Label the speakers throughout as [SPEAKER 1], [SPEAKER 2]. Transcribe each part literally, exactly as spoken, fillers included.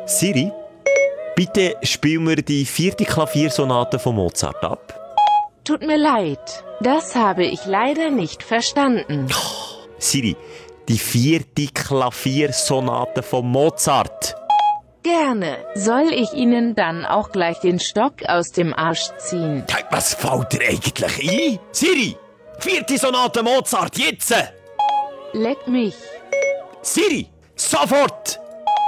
[SPEAKER 1] Siri, bitte spiel mir die vierte Klaviersonate von Mozart ab.
[SPEAKER 2] Tut mir leid, das habe ich leider nicht verstanden.
[SPEAKER 1] Siri, die vierte Klaviersonate von Mozart.
[SPEAKER 2] Gerne. Soll ich Ihnen dann auch gleich den Stock aus dem Arsch ziehen?
[SPEAKER 1] Hey, was fällt dir eigentlich ein? Siri, vierte Sonate Mozart, jetzt!
[SPEAKER 2] Leck mich.
[SPEAKER 1] Siri, sofort!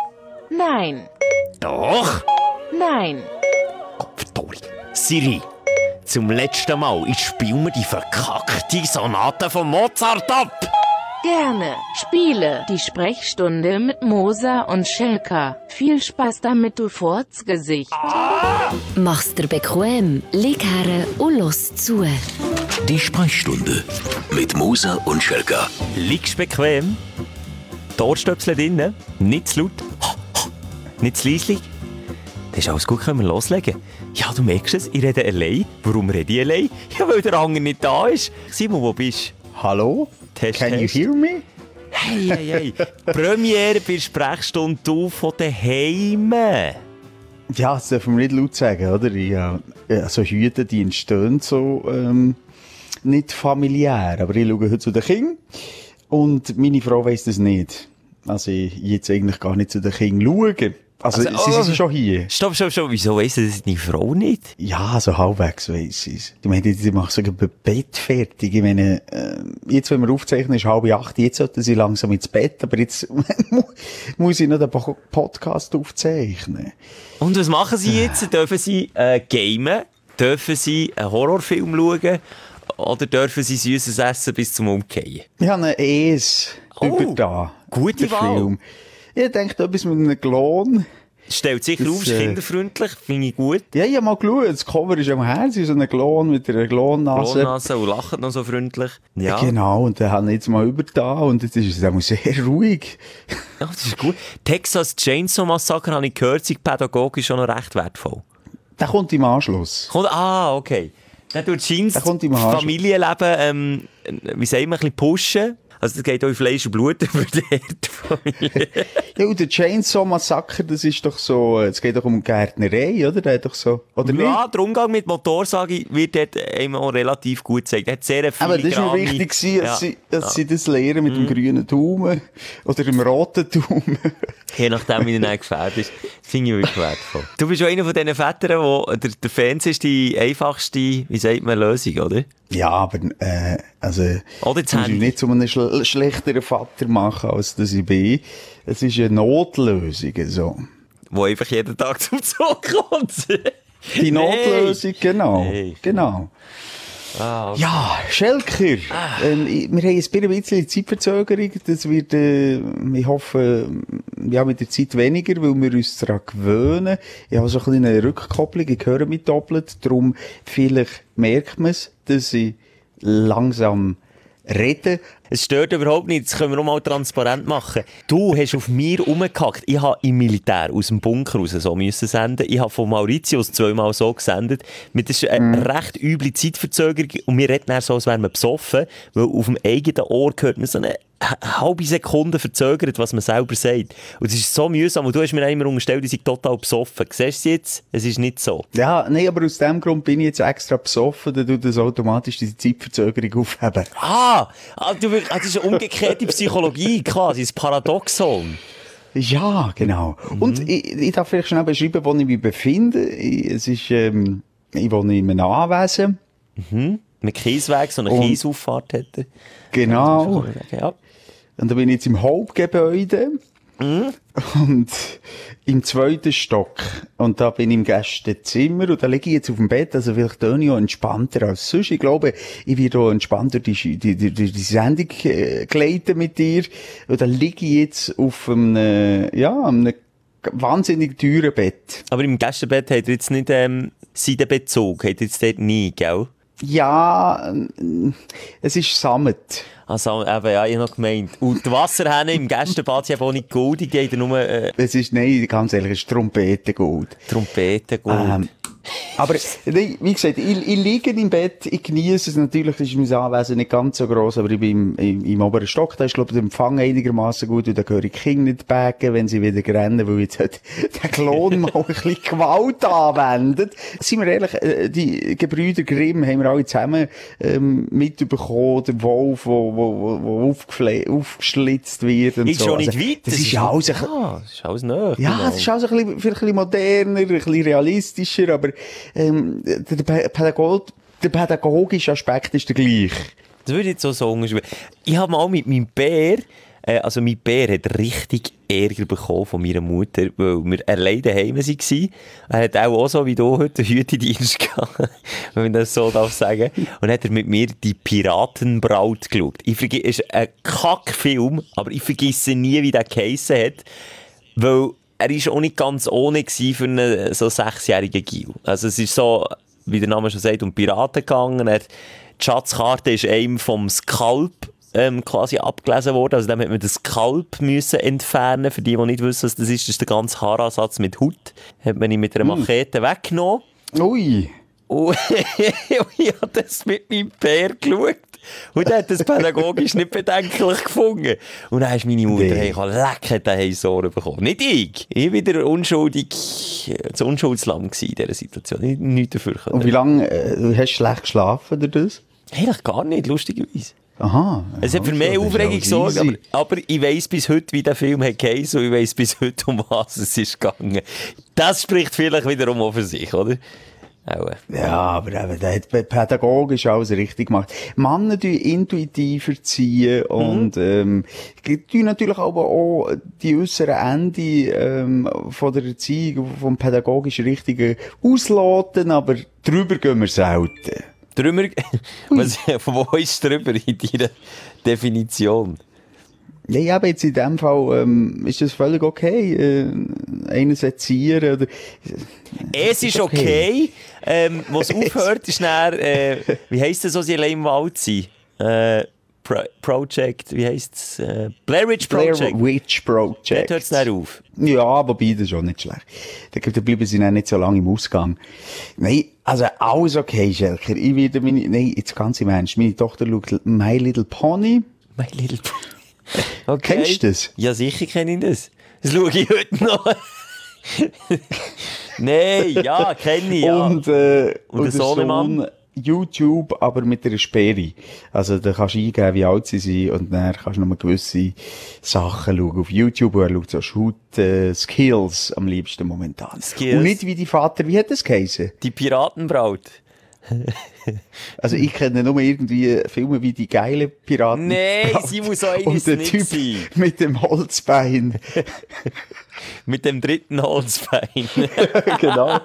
[SPEAKER 2] Nein.
[SPEAKER 1] Doch!
[SPEAKER 2] Nein.
[SPEAKER 1] Kopfdori. Siri, zum letzten Mal, ich spiele mir die verkackte Sonate von Mozart ab!
[SPEAKER 2] Gerne. Spiele die Sprechstunde mit Moser und Schelka. Viel Spaß damit, du Furzgesicht.
[SPEAKER 1] Ah!
[SPEAKER 3] Mach's dir bequem, lieg her und los zu.
[SPEAKER 4] Die Sprechstunde mit Moser und Schelka.
[SPEAKER 1] Liegst bequem? Die Ohrstöpsel drinnen, nicht zu laut, nicht zu leislich. Das ist alles gut, können wir loslegen. Ja, du merkst es, ich rede allein. Warum rede ich allein? Ja, weil der andere nicht da ist. Simon, wo bist du?
[SPEAKER 5] Hallo?
[SPEAKER 1] Test,
[SPEAKER 5] Can
[SPEAKER 1] Test.
[SPEAKER 5] you hear me?
[SPEAKER 1] Hey, hey, hey. Premiere bei der Sprechstunde du von daheim.
[SPEAKER 5] Ja, das dürfen wir nicht laut sagen, oder? Ja, also Hüte, die entstehen so ähm, nicht familiär. Aber ich schaue heute zu den Kindern und meine Frau weiss das nicht. Also ich jetzt eigentlich gar nicht zu den Kindern schauen. Also,
[SPEAKER 1] Also,
[SPEAKER 5] sie
[SPEAKER 1] oh,
[SPEAKER 5] sind schon hier.
[SPEAKER 1] Stopp, stopp, stopp. Wieso weiss das deine Frau nicht?
[SPEAKER 5] Ja, so halbwegs weiss sie es. Ich meine, sie macht sogar ein Bett fertig. Ich meine, äh, jetzt, wenn wir aufzeichnen, ist halb acht. Jetzt sollten sie langsam ins Bett. Aber jetzt muss ich noch den Podcast aufzeichnen.
[SPEAKER 1] Und was machen sie jetzt? Dürfen sie äh, gamen? Dürfen sie einen Horrorfilm schauen? Oder dürfen sie Süßes essen bis zum Umkehren?
[SPEAKER 5] Ich habe einen Es
[SPEAKER 1] Oh,
[SPEAKER 5] über da.
[SPEAKER 1] gute
[SPEAKER 5] den
[SPEAKER 1] Wahl.
[SPEAKER 5] Film. Ich denke, etwas mit einem Klon.
[SPEAKER 1] Stellt sicher
[SPEAKER 5] Das,
[SPEAKER 1] auf, ist
[SPEAKER 5] äh,
[SPEAKER 1] kinderfreundlich, finde ich gut.
[SPEAKER 5] Ja, ich habe mal geschaut. Das Cover ist am Herzen, so ein Klon mit einer Klonnase.
[SPEAKER 1] Klonnase und lacht noch so freundlich. Ja,
[SPEAKER 5] Genau, und den habe ich jetzt mal über da und jetzt ist es auch sehr ruhig.
[SPEAKER 1] ja, das ist gut. Texas Chainsaw Massacre habe ich gehört, sei pädagogisch schon noch recht wertvoll.
[SPEAKER 5] Der kommt im Anschluss.
[SPEAKER 1] Kommt, ah, okay. Dann tut Scheins
[SPEAKER 5] Der kommt im
[SPEAKER 1] das
[SPEAKER 5] Arsch.
[SPEAKER 1] Familienleben, ähm, wie sagen wir, ein bisschen pushen. Also das geht auch in Fleisch und Blut über die Familie.
[SPEAKER 5] Ja, und der Chainsaw Massacre, das ist doch so, es geht doch um Gärtnerei, oder? Der hat doch so, oder
[SPEAKER 1] Ja,
[SPEAKER 5] nicht?
[SPEAKER 1] der Umgang mit Motorsage wird dort einem auch relativ gut gezeigt. Er hat sehr viele
[SPEAKER 5] Aber das war mir wichtig, gewesen, dass,
[SPEAKER 1] ja.
[SPEAKER 5] sie, dass
[SPEAKER 1] Ja.
[SPEAKER 5] sie das lernen mit dem grünen Daumen oder dem roten Daumen.
[SPEAKER 1] Je nachdem, wie der dann gefährdet ist. Das finde ich wirklich wertvoll. Du bist auch einer von diesen Vätern, wo der, der Fernseher ist die einfachste, wie sagt man, Lösung, oder?
[SPEAKER 5] Ja, aber, äh, also,
[SPEAKER 1] Oder das
[SPEAKER 5] das muss ich
[SPEAKER 1] Handy.
[SPEAKER 5] nicht zu einem schl schlechteren Vater machen, als das ich bin. Es ist eine Notlösung, so.
[SPEAKER 1] Wo einfach jeden Tag zum Zug kommt.
[SPEAKER 5] Die Notlösung, genau.
[SPEAKER 1] Nein.
[SPEAKER 5] Genau.
[SPEAKER 1] Ah, okay.
[SPEAKER 5] Ja, Schelker. Ähm, ich- wir haben ein bisschen Zeitverzögerung. Das wird, äh, ich hoffe, ja, mit der Zeit weniger, weil wir uns daran gewöhnen. Ich habe so ein bisschen eine Rückkopplung. Ich höre mich doppelt. Darum, vielleicht merkt man es, dass ich langsam rede.
[SPEAKER 1] Es stört überhaupt nicht, das können wir auch mal transparent machen. Du hast auf mir rumgehackt. Ich habe im Militär aus dem Bunker raus so müssen senden. Ich habe von Mauritius zweimal so gesendet. Mit das ist eine recht üble Zeitverzögerung und wir reden dann so, als wären wir besoffen, weil auf dem eigenen Ohr hört man so eine halbe Sekunde verzögert, was man selber sagt. Und es ist so mühsam. Und du hast mir auch immer unterstellt, ich sei total besoffen. Siehst du jetzt? Es ist nicht so.
[SPEAKER 5] Ja, nee, aber aus dem Grund bin ich jetzt extra besoffen, dann tut das automatisch diese Zeitverzögerung aufheben.
[SPEAKER 1] Ah, ah, du, ah das ist eine umgekehrte Psychologie quasi, das Paradoxon.
[SPEAKER 5] Ja, genau. Und ich, ich darf vielleicht schnell beschreiben, wo ich mich befinde. Ich, es ist, ähm, ich wohne in einem Anwesen.
[SPEAKER 1] Mit Kiesweg, so eine
[SPEAKER 5] Und-
[SPEAKER 1] Kiesauffahrt hätte.
[SPEAKER 5] Genau.
[SPEAKER 1] Ja.
[SPEAKER 5] Und da bin ich jetzt im Hauptgebäude. Und im zweiten Stock. Und da bin ich im Gästezimmer. Und da liege ich jetzt auf dem Bett. Also vielleicht töne ich auch entspannter als sonst. Ich glaube, ich werde auch entspannter die, die, die, die, die Sendung äh, gleiten mit dir. Und da liege ich jetzt auf einem, ja, einem wahnsinnig teuren Bett.
[SPEAKER 1] Aber im Gästebett hat er jetzt nicht ähm, Seidenbezug, hat er jetzt dort nie, gell?
[SPEAKER 5] Ja, ähm, es ist Sammet.
[SPEAKER 1] Also, eben, ja, ich habe noch gemeint. Und die Wasserhähne im Gästebad sind eben auch nicht goldig, die haben nur äh,
[SPEAKER 5] Es ist, nein, ganz ehrlich, es ist Trompetengold.
[SPEAKER 1] Trompeten gold.
[SPEAKER 5] Ähm, Aber, nee, wie gesagt, ich, ich liege im Bett, ich genieße es. Natürlich ist mein Anwesen nicht ganz so gross, aber ich bin im, im, im oberen Stock. Da ist, glaube ich, der Empfang einigermaßen gut. Und da höre ich die Kinder nicht backen, wenn sie wieder rennen, weil jetzt halt der Klon mal ein bisschen Gewalt anwendet. Seien wir ehrlich, die Gebrüder Grimm haben wir alle zusammen ähm, mitbekommen. Der Wolf, wo, wo, wo aufgefle- aufgeschlitzt wird und
[SPEAKER 1] ist
[SPEAKER 5] so.
[SPEAKER 1] schon nicht
[SPEAKER 5] Also,
[SPEAKER 1] weit.
[SPEAKER 5] das ist ja alles ein
[SPEAKER 1] ah, das ist alles nah.
[SPEAKER 5] ja, es ist also ein bisschen, vielleicht ein bisschen moderner, ein bisschen realistischer, aber ähm, der, der, Pädagog, der pädagogische Aspekt ist der gleiche.
[SPEAKER 1] Das würde ich jetzt so sagen. Ich habe mal mit meinem Bär, äh, also mein Bär hat richtig Ärger bekommen von meiner Mutter, weil wir alleine daheim waren. Er hat auch, auch so wie du heute einen Hütedienst gehabt, wenn man das so darf sagen. Und hat er mit mir die Piratenbraut geschaut. Ich verge- es ist ein Kackfilm, aber ich vergesse nie, wie der geheissen hat, weil er ist auch nicht ganz ohne gewesen für einen so sechsjährigen Gil. Also es ist so, wie der Name schon sagt, um Piraten gegangen. Er, die Schatzkarte ist einem vom Skalp ähm, quasi abgelesen worden. Also dann hat man den Skalp müssen entfernen. Für die, die nicht wissen, was das ist, das ist der ganze Haaransatz mit Haut. Hat man ihn mit einer Machete mm. weggenommen.
[SPEAKER 5] Ui.
[SPEAKER 1] Und ich habe das mit meinem Bär geschaut. Und er hat das pädagogisch nicht bedenklich gefunden. Und dann ist meine Mutter,
[SPEAKER 5] Nee.
[SPEAKER 1] hey, ich habe lecker den Sohren bekommen. Nicht ich. Ich war wieder unschuldig, das Unschuldslamm in dieser Situation. Ich nichts dafür können.
[SPEAKER 5] Und wie lange äh, hast du schlecht geschlafen durch das?
[SPEAKER 1] Eigentlich gar nicht, lustigerweise.
[SPEAKER 5] Aha.
[SPEAKER 1] Es hat für mehr Aufregung gesorgt, aber, aber ich weiss bis heute, wie der Film hat geheißen, und ich weiss bis heute, um was es ist gegangen. Das spricht vielleicht wiederum auch für sich, oder? Auch.
[SPEAKER 5] Ja, aber eben, der hat pädagogisch alles richtig gemacht. Männer tun intuitiv erziehen und,
[SPEAKER 1] Mhm.
[SPEAKER 5] ähm, tun natürlich aber auch die äußeren Ende, ähm, von der Erziehung, vom pädagogisch Richtigen ausloten, aber drüber gehen wir selten.
[SPEAKER 1] Drüber, was, wo ist drüber in deiner Definition?
[SPEAKER 5] Ja, ja, aber jetzt in dem Fall, ähm, ist das völlig okay, äh, einen sezieren oder,
[SPEAKER 1] Es ist okay, ähm, wo es aufhört, ist dann, äh, wie heisst das, so sie allein im Wald sind? Äh, Pro- Project, wie heisst es? Äh, Blair Witch Project.
[SPEAKER 5] Blair Witch Project.
[SPEAKER 1] Dort hört es dann auf.
[SPEAKER 5] Ja, wobei, das ist auch nicht schlecht. Da da bleiben sie dann nicht so lange im Ausgang. Nein, also alles okay, Schelker. Ich werde meine, nein, jetzt ganz im Ernst. Meine Tochter schaut My Little Pony.
[SPEAKER 1] My Little Okay.
[SPEAKER 5] Kennst du das?
[SPEAKER 1] Ja, sicher kenne ich das. Das schaue ich heute noch. Nein, ja, kenne ich, ja.
[SPEAKER 5] Und, äh,
[SPEAKER 1] Und
[SPEAKER 5] und,
[SPEAKER 1] der
[SPEAKER 5] der
[SPEAKER 1] Sohnemann?
[SPEAKER 5] Sohn YouTube, aber mit einer Sperre. Also, da kannst du eingeben, wie alt sie sind, und dann kannst du noch mal gewisse Sachen schauen auf YouTube, und er schaut so Shoot, äh, Skills am liebsten momentan.
[SPEAKER 1] Skills.
[SPEAKER 5] Und nicht wie die Vater, wie hat das geheißen?
[SPEAKER 1] Die Piratenbraut.
[SPEAKER 5] Also, ich kenne nur irgendwie Filme wie die geile Piraten.
[SPEAKER 1] Nein, sie muss so eines
[SPEAKER 5] Und der
[SPEAKER 1] nicht
[SPEAKER 5] Typ
[SPEAKER 1] sein.
[SPEAKER 5] mit dem Holzbein.
[SPEAKER 1] Mit dem dritten Holzbein.
[SPEAKER 5] Genau.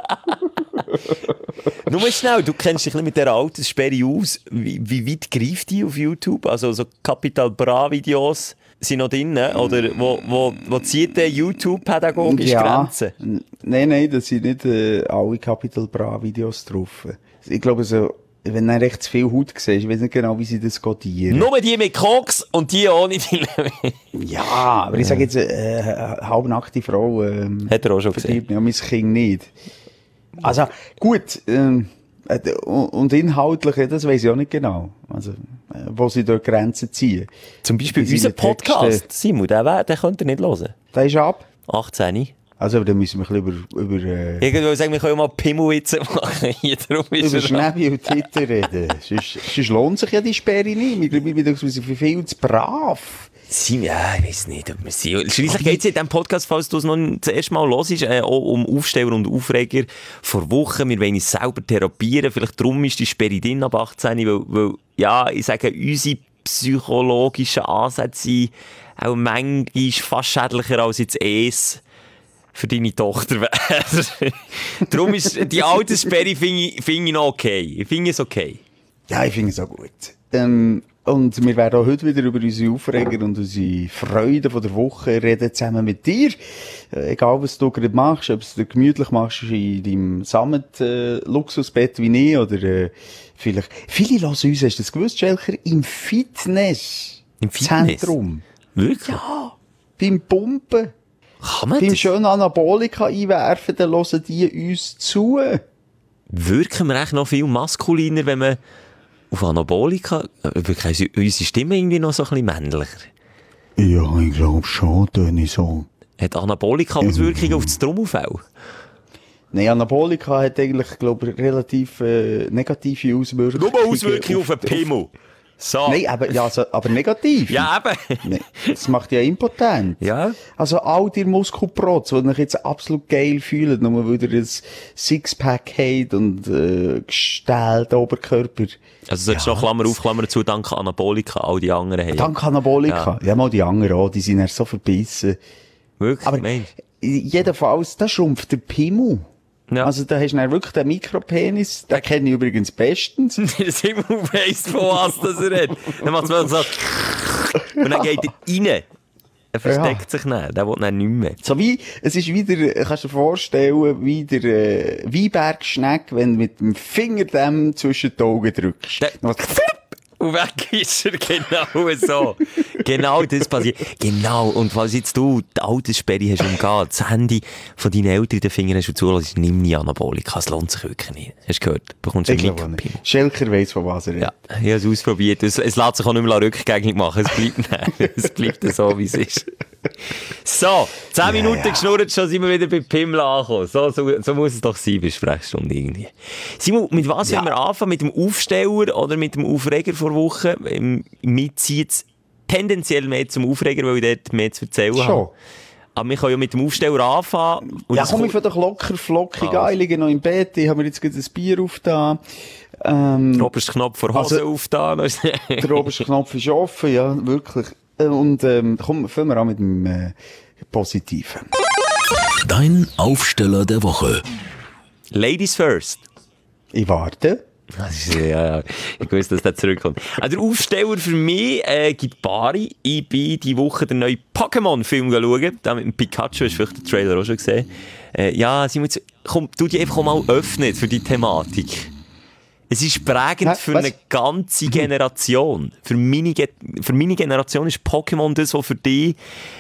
[SPEAKER 1] Nur mal schnell, du kennst dich ein bisschen mit dieser Alterssperre aus. Wie, wie weit greift die auf YouTube? Also so Capital Bra Videos sind noch drin, oder wo, wo, wo zieht der YouTube pädagogisch Grenzen?
[SPEAKER 5] N- Nein, nein, das sind nicht äh, alle Capital Bra Videos drauf. Ich glaube, so, wenn du recht zu viel Haut siehst, ich weiß nicht genau, wie sie das codieren.
[SPEAKER 1] Nur die mit Koks und die ohne die.
[SPEAKER 5] Ja, aber ich sage jetzt, äh, eine halbnackte Frau, ähm,
[SPEAKER 1] Hat er auch schon gesehen.
[SPEAKER 5] vertreibt ja mein Kind nicht. Also, gut, ähm, äh, und inhaltlich, ja, das weiss ich auch nicht genau. Also, äh, wo sie dort Grenzen ziehen.
[SPEAKER 1] Zum Beispiel
[SPEAKER 5] Wie
[SPEAKER 1] unser
[SPEAKER 5] seine Texte-
[SPEAKER 1] Podcast, Simon, den, wär- den könnt ihr nicht hören.
[SPEAKER 5] Der ist ab.
[SPEAKER 1] achtzehn.
[SPEAKER 5] Also, dann müssen wir ein bisschen über, über, äh,
[SPEAKER 1] Irgendwo sagen wir, können mal Pimmelwitze machen. Hier drum ist
[SPEAKER 5] über
[SPEAKER 1] er-
[SPEAKER 5] Schnäbi und Twitter reden. sonst, sonst lohnt sich ja die Sperre nicht. Ich glaube, wir sind für viel zu brav.
[SPEAKER 1] Simon, ja, ich weiss nicht, ob wir sind. Schliesslich geht es in diesem Podcast, falls du es noch das erste Mal hörst, äh, auch um Aufsteller und Aufreger vor Wochen. Wir wollen uns selber therapieren. Vielleicht darum ist die Sperre drin ab achtzehn, weil, weil, ja, ich sage, unsere psychologischen Ansätze sind auch manchmal fast schädlicher als jetzt es für deine Tochter wäre. Darum ist die Alterssperre, finde ich, find ich noch okay. Ich finde es okay.
[SPEAKER 5] Ja, ich finde es auch gut. Ähm, und wir werden auch heute wieder über unsere Aufreger und unsere Freude von der Woche reden, zusammen mit dir. Äh, egal, was du gerade machst, ob es dir gemütlich machst in deinem Sammet-Luxusbett äh, wie ich, oder äh, vielleicht... Viele hören uns, hast du das gewusst, Schelker? Im Fitness.
[SPEAKER 1] Im Fitness?
[SPEAKER 5] Zentrum.
[SPEAKER 1] Wirklich?
[SPEAKER 5] Ja. Beim Pumpen.
[SPEAKER 1] Kann man
[SPEAKER 5] Beim
[SPEAKER 1] das?
[SPEAKER 5] schönen Anabolika einwerfen, dann hören die uns zu.
[SPEAKER 1] wirken wir echt noch viel maskuliner, wenn man auf Anabolika, wirklich unsere Stimme irgendwie noch so ein bisschen männlicher.
[SPEAKER 5] Ja, ich glaube schon, töne so.
[SPEAKER 1] Hat Anabolika Auswirkungen auf das Trommelfell?
[SPEAKER 5] Nein, Anabolika hat eigentlich, glaube ich, relativ äh, negative Auswirkungen.
[SPEAKER 1] Nur Auswirkungen auf, auf den Pimmel. So.
[SPEAKER 5] Nein, aber, ja, also, aber negativ.
[SPEAKER 1] Ja, eben.
[SPEAKER 5] Nee, das macht ja impotent.
[SPEAKER 1] Ja.
[SPEAKER 5] Also all die Muskelprotz, die euch jetzt absolut geil fühlen, nur weil ihr ein Sixpack habt und äh, gestählten Oberkörper.
[SPEAKER 1] Also solltest du
[SPEAKER 5] Ja,
[SPEAKER 1] noch Klammer auf, Klammer zu, dank Anabolika, all die anderen haben.
[SPEAKER 5] Dank Anabolika. Ja, ja mal die anderen auch, die sind ja so verbissen.
[SPEAKER 1] Wirklich?
[SPEAKER 5] Aber
[SPEAKER 1] Mensch.
[SPEAKER 5] jedenfalls, da schrumpft der Pimmel.
[SPEAKER 1] Ja.
[SPEAKER 5] Also da hast du dann wirklich den Mikropenis, den kenne ich übrigens bestens.
[SPEAKER 1] Der Simon weiss, von was das er hat. Dann macht es mal so. Und dann geht er rein. Er versteckt sich nicht. Der will dann nicht mehr.
[SPEAKER 5] So wie, es ist wieder, kannst du dir vorstellen, wie der äh, Weinbergschneck, wenn du mit dem Finger dem zwischen die Augen drückst.
[SPEAKER 1] Der- Und weg ist er, genau so. Genau das passiert. Genau. Und falls jetzt du die Alterssperre hast umgehen, das Handy von deinen Eltern in den Fingern hast und zulässt, nimm nie Anabolika. Es lohnt sich wirklich nicht. Hast du gehört? Du bekommst
[SPEAKER 5] Ich
[SPEAKER 1] einen
[SPEAKER 5] glaube nicht.
[SPEAKER 1] Mikropimmel.
[SPEAKER 5] Schelker weiss, von was er redet.
[SPEAKER 1] Ja, ich habe es ausprobiert. Es, es lässt sich auch nicht mehr rückgängig machen. Es bleibt, nein, es bleibt so, wie es ist. So, zehn Minuten geschnurrt, schon sind wir wieder bei Pimmel angekommen. So, so, so muss es doch sein bei Sprechstunde irgendwie. Simon, mit was
[SPEAKER 5] Ja.
[SPEAKER 1] wollen wir anfangen? Mit dem Aufsteller oder mit dem Aufreger vor Woche? Ähm, Mir zieht es tendenziell mehr zum Aufreger, weil ich dort mehr zu erzählen
[SPEAKER 5] Schon.
[SPEAKER 1] habe. Aber wir können ja mit dem Aufsteller anfangen. Und
[SPEAKER 5] Ja,
[SPEAKER 1] das
[SPEAKER 5] komm,
[SPEAKER 1] kommt-
[SPEAKER 5] ich von doch locker, flockig
[SPEAKER 1] Also.
[SPEAKER 5] an. Ich liege noch im Bett, ich habe mir jetzt gerade ein Bier aufgetan. Ähm,
[SPEAKER 1] Der oberste Knopf vor Hose
[SPEAKER 5] Also-
[SPEAKER 1] aufgetan.
[SPEAKER 5] der oberste Knopf ist offen, ja, wirklich. Äh, Und, ähm, komm, fangen wir an mit dem, äh, Positiven.
[SPEAKER 4] Dein Aufsteller der Woche.
[SPEAKER 1] Ladies first.
[SPEAKER 5] Ich warte.
[SPEAKER 1] Das ist, ja, ja. Ich wusste, dass der zurückkommt. Also der Aufsteller für mich äh, gibt Bari. Ich bin diese Woche den neuen Pokémon-Film schauen. Da mit dem Pikachu, hast du vielleicht den Trailer auch schon gesehen. Äh, ja, Simon, jetzt- komm, tu dich einfach mal öffnen für die Thematik. Es ist prägend
[SPEAKER 5] Hä?
[SPEAKER 1] für
[SPEAKER 5] Was?
[SPEAKER 1] eine ganze Generation. Für meine, Ge für meine Generation ist Pokémon das, was für dich,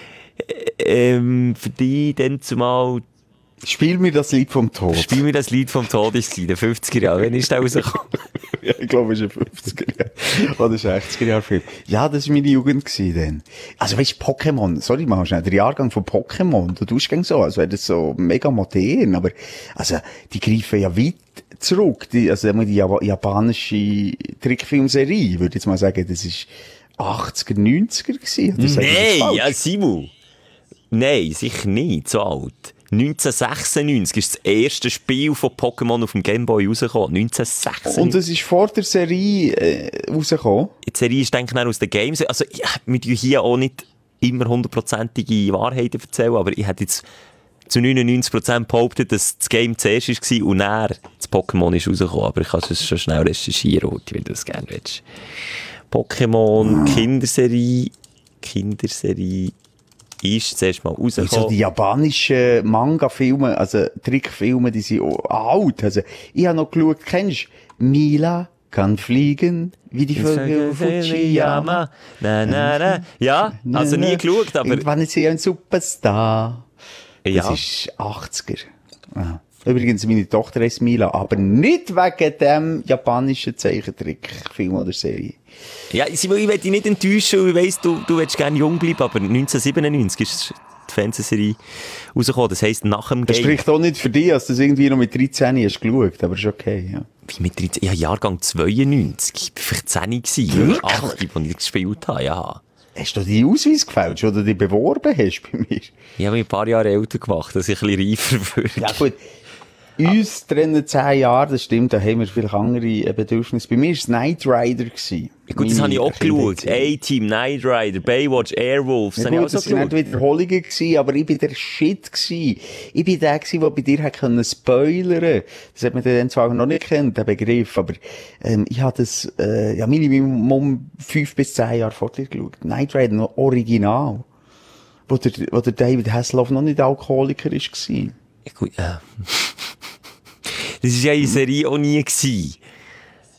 [SPEAKER 1] äh, ähm, für dich dann zumal,
[SPEAKER 5] Spiel mir das Lied vom Tod.
[SPEAKER 1] spiel mir das Lied vom Tod in den fünfziger Jahren. Wann ist der rausgekommen?
[SPEAKER 5] Ja, ich glaube, es ist ein fünfziger Jahre. Oder ein sechziger Jahre Film. Ja, das war meine Jugend gewesen, dann. Also, weißt du, Pokémon, sorry, mal schnell, der Jahrgang von Pokémon, du tust gern so, als wäre das so mega modern, aber, also, die greifen ja weit zurück. Die, also, die Jap- japanische Trickfilmserie, würde ich jetzt mal sagen, das ist achtziger, neunziger gewesen. Oder sage ich das
[SPEAKER 1] Nein,
[SPEAKER 5] falsch?
[SPEAKER 1] ja, Simon. Nein, sicher nicht, so alt. neunzehnhundertsechsundneunzig ist das erste Spiel von Pokémon auf dem Gameboy rausgekommen. neunzehnhundertsechsundneunzig.
[SPEAKER 5] Und das ist vor der Serie äh, rausgekommen.
[SPEAKER 1] Die Serie ist, denke ich, aus den Games. Also, ja, wir tun hier auch nicht immer hundertprozentige Wahrheiten erzählen, aber ich hätte jetzt zu neunundneunzig Prozent behauptet, dass das Game zuerst war und dann das Pokémon ist rausgekommen. Aber ich kann es schon schnell recherchieren, Uti, wenn du das gerne willst. Pokémon, Kinderserie, Kinderserie ist zuerst mal
[SPEAKER 5] So
[SPEAKER 1] rausgekommen.
[SPEAKER 5] die japanischen Manga-Filme, also Trickfilme, die sind auch alt. Also, ich habe noch geschaut, kennst du Mila kann fliegen, wie die Vögel Fujiyama.
[SPEAKER 1] Na, na, na. Ja, also nie geschaut, aber
[SPEAKER 5] Irgendwann ist sie ein Superstar. Das
[SPEAKER 1] ja.
[SPEAKER 5] ist achtziger. Ah. Übrigens, meine Tochter heißt Mila, aber nicht wegen dem japanischen Zeichentrickfilm oder Serie.
[SPEAKER 1] Ja, Simon, ich will dich nicht enttäuschen, ich weiss, du, du willst gerne jung bleiben, aber neunzehnhundertsiebenundneunzig ist die Fernsehserie rausgekommen. Das heisst, nach dem
[SPEAKER 5] Das
[SPEAKER 1] Game.
[SPEAKER 5] spricht auch nicht für dich, dass du das irgendwie noch mit dreizehn hast geschaut, aber ist okay, ja.
[SPEAKER 1] Wie mit dreizehn? Ja, Jahrgang zweiundneunzig. Ich war vielleicht zehn gewesen. Oder acht, als ich gespielt habe, ja.
[SPEAKER 5] Hast du deinen Ausweis gefälscht oder dich beworben hast bei mir?
[SPEAKER 1] Ich habe mich ein paar Jahre älter gemacht, dass ich ein bisschen reifer würde.
[SPEAKER 5] Ja gut, uns trennen zehn Jahre, das stimmt, da haben wir vielleicht andere äh, Bedürfnisse. Bei mir war es Knight Rider. Gewesen.
[SPEAKER 1] Ja, gut, das
[SPEAKER 5] Meine
[SPEAKER 1] habe ich auch geschaut.
[SPEAKER 5] Kindheit.
[SPEAKER 1] A-Team, Knight Rider, Baywatch, Airwolf, das
[SPEAKER 5] Ja,
[SPEAKER 1] habe ich auch
[SPEAKER 5] gut,
[SPEAKER 1] so
[SPEAKER 5] das waren
[SPEAKER 1] geschaut.
[SPEAKER 5] nicht Wiederholungen gewesen, aber ich bin der Shit gewesen. Ich bin der gewesen, der bei dir hat können spoilern. Das hat man dann zwar noch nicht kennt, der Begriff, aber, ähm, ich habe das, äh, ja, Minimum fünf bis zehn Jahre vor dir geschaut. Knight Rider noch original. Wo der, wo der David Hasselhoff noch nicht Alkoholiker ist gewesen.
[SPEAKER 1] Ja, gut, ja. Das war ja in der Serie auch nie gewesen.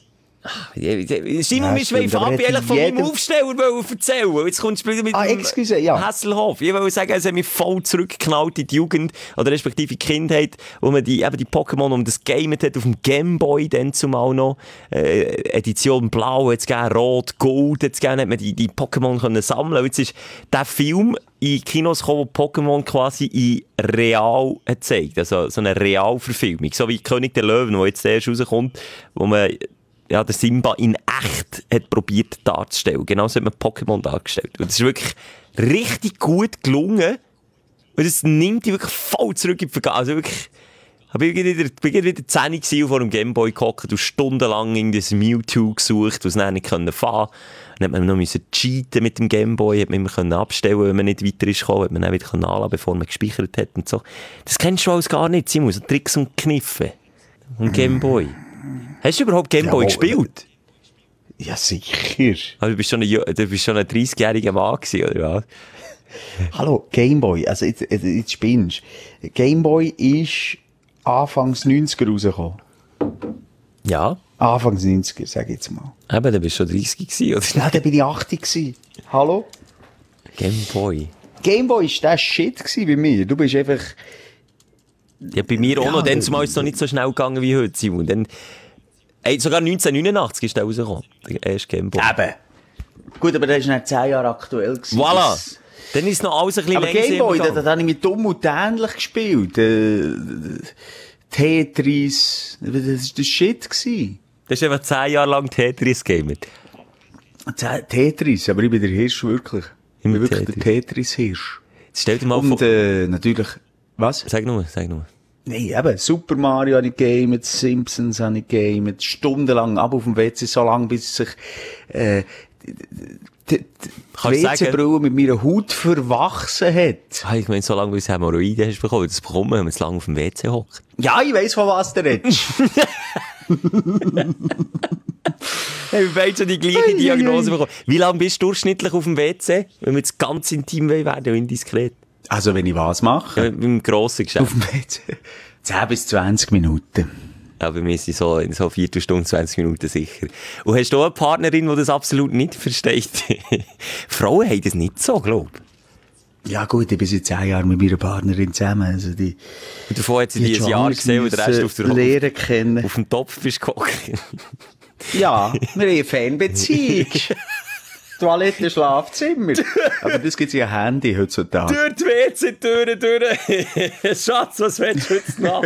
[SPEAKER 1] Simon,
[SPEAKER 5] Ja,
[SPEAKER 1] wir schweifen
[SPEAKER 5] stimmt, aber
[SPEAKER 1] ab, ich
[SPEAKER 5] hat
[SPEAKER 1] eigentlich von
[SPEAKER 5] jeder-
[SPEAKER 1] meinem Aufsteller wollen erzählen. Jetzt kommst du wieder mit
[SPEAKER 5] Ah,
[SPEAKER 1] dem
[SPEAKER 5] excuse, ja.
[SPEAKER 1] Hasselhoff. Ich wollte sagen, es hat mich voll zurückgeknallt in die Jugend, oder respektive in die Kindheit, wo man die, eben die Pokémon um das Gamet hat, auf dem Gameboy dann zumal noch, äh, Edition Blau hat es gegeben, Rot, Gold hat es gegeben, hat man die, die Pokémon können sammeln. Jetzt ist der Film in Kinos gekommen, wo Pokémon quasi in real hat gezeigt, also so eine Realverfilmung, so wie König der Löwen, der jetzt erst rauskommt, wo man ja, der Simba in echt hat probiert darzustellen. Genauso hat man Pokémon dargestellt. Und das ist wirklich richtig gut gelungen. Und das nimmt dich wirklich voll zurück in die Vergangenheit. Also wirklich, ich bin wieder, bin wieder zehn gewesen, vor dem Gameboy gehockt und stundenlang in das Mewtwo gesucht, was dann nicht fahren konnte. Dann hat man noch müssen cheaten mit dem Gameboy, hat man immer können abstellen, wenn man nicht weiter ist gekommen, hat man dann wieder anlassen, bevor man gespeichert hat und so. Das kennst du alles gar nicht, Simon, so Tricks und Kniffe. Und Gameboy. Hast du überhaupt Gameboy
[SPEAKER 5] Ja,
[SPEAKER 1] gespielt?
[SPEAKER 5] Ja, sicher.
[SPEAKER 1] Also, du bist schon ein, du bist schon ein dreißigjähriger Mann gewesen, oder was?
[SPEAKER 5] Hallo, Gameboy, also jetzt, jetzt, jetzt spinnst du. Gameboy ist Anfangs neunziger rausgekommen.
[SPEAKER 1] Ja.
[SPEAKER 5] Anfangs neunziger, sag ich jetzt mal.
[SPEAKER 1] Eben, du bist schon dreißig gewesen, oder?
[SPEAKER 5] Ja, da bin ich achtzig gewesen. Hallo?
[SPEAKER 1] Gameboy.
[SPEAKER 5] Gameboy war der Shit gewesen bei mir. Du bist einfach...
[SPEAKER 1] Ja, bei mir auch
[SPEAKER 5] Ja,
[SPEAKER 1] noch, dann zumal ist es noch nicht so schnell gegangen wie heute, Simon. Dann, ey, sogar neunzehnhundertneunundachtzig ist der rausgekommen, der erste Gameboy.
[SPEAKER 5] Eben. Gut, aber der ist nicht zehn Jahre aktuell gewesen.
[SPEAKER 1] Voilà!
[SPEAKER 5] Das-
[SPEAKER 1] Dann ist noch alles ein bisschen
[SPEAKER 5] Aber
[SPEAKER 1] länger
[SPEAKER 5] Gameboy, da,
[SPEAKER 1] gegangen.
[SPEAKER 5] da habe ich mit dumm und dämlich gespielt. Äh, Tetris, das war der Shit gewesen.
[SPEAKER 1] Das ist einfach zehn Jahre lang Tetris gamet.
[SPEAKER 5] Ze- Tetris, aber ich bin der Hirsch wirklich. Ich bin
[SPEAKER 1] Im
[SPEAKER 5] wirklich
[SPEAKER 1] Tetris.
[SPEAKER 5] der Tetris-Hirsch.
[SPEAKER 1] Jetzt stell dir mal
[SPEAKER 5] Und
[SPEAKER 1] vor...
[SPEAKER 5] äh, natürlich, was?
[SPEAKER 1] Sag nur, sag nur.
[SPEAKER 5] Nein, eben, Super Mario habe ich gamet, Simpsons habe ich gamet, stundenlang, ab auf dem W C, so lange, bis sich äh, die, die, die
[SPEAKER 1] Kannst du
[SPEAKER 5] W C-Brille mit meiner Haut verwachsen hat.
[SPEAKER 1] Ah, ich meine, so lange, wie du Hämorrhoiden hast bekommen, das bekommen wir, wenn man zu lange auf dem W C hockt.
[SPEAKER 5] Ja, ich weiss, von was du redest.
[SPEAKER 1] Hey, wir beide schon die gleiche Diagnose bekommen. Wie lange bist du durchschnittlich auf dem W C, wenn wir jetzt ganz intim werden und indiskret?
[SPEAKER 5] Also, wenn ich was mache?
[SPEAKER 1] Ja, beim grossen Geschäft.
[SPEAKER 5] Auf dem W C. zehn bis zwanzig Minuten.
[SPEAKER 1] Ja, bei mir sind so, in so Viertelstunde, zwanzig Minuten sicher. Und hast du auch eine Partnerin, die das absolut nicht versteht? Frauen haben das nicht so, glaub ich.
[SPEAKER 5] Ja gut, ich bin seit zehn Jahren mit meiner Partnerin zusammen. Also die,
[SPEAKER 1] Und davon hat sie die ein Jahr gesehen und der Rest auf, der,
[SPEAKER 5] Lehren kennen.
[SPEAKER 1] auf dem Topf bist gehockt.
[SPEAKER 5] Ja, wir haben eine Fernbeziehung. Toilette, Schlafzimmer. Aber das gibt's ja Handy heutzutage.
[SPEAKER 1] Durch die W C-Türen durch. Schatz, was willst du jetzt noch?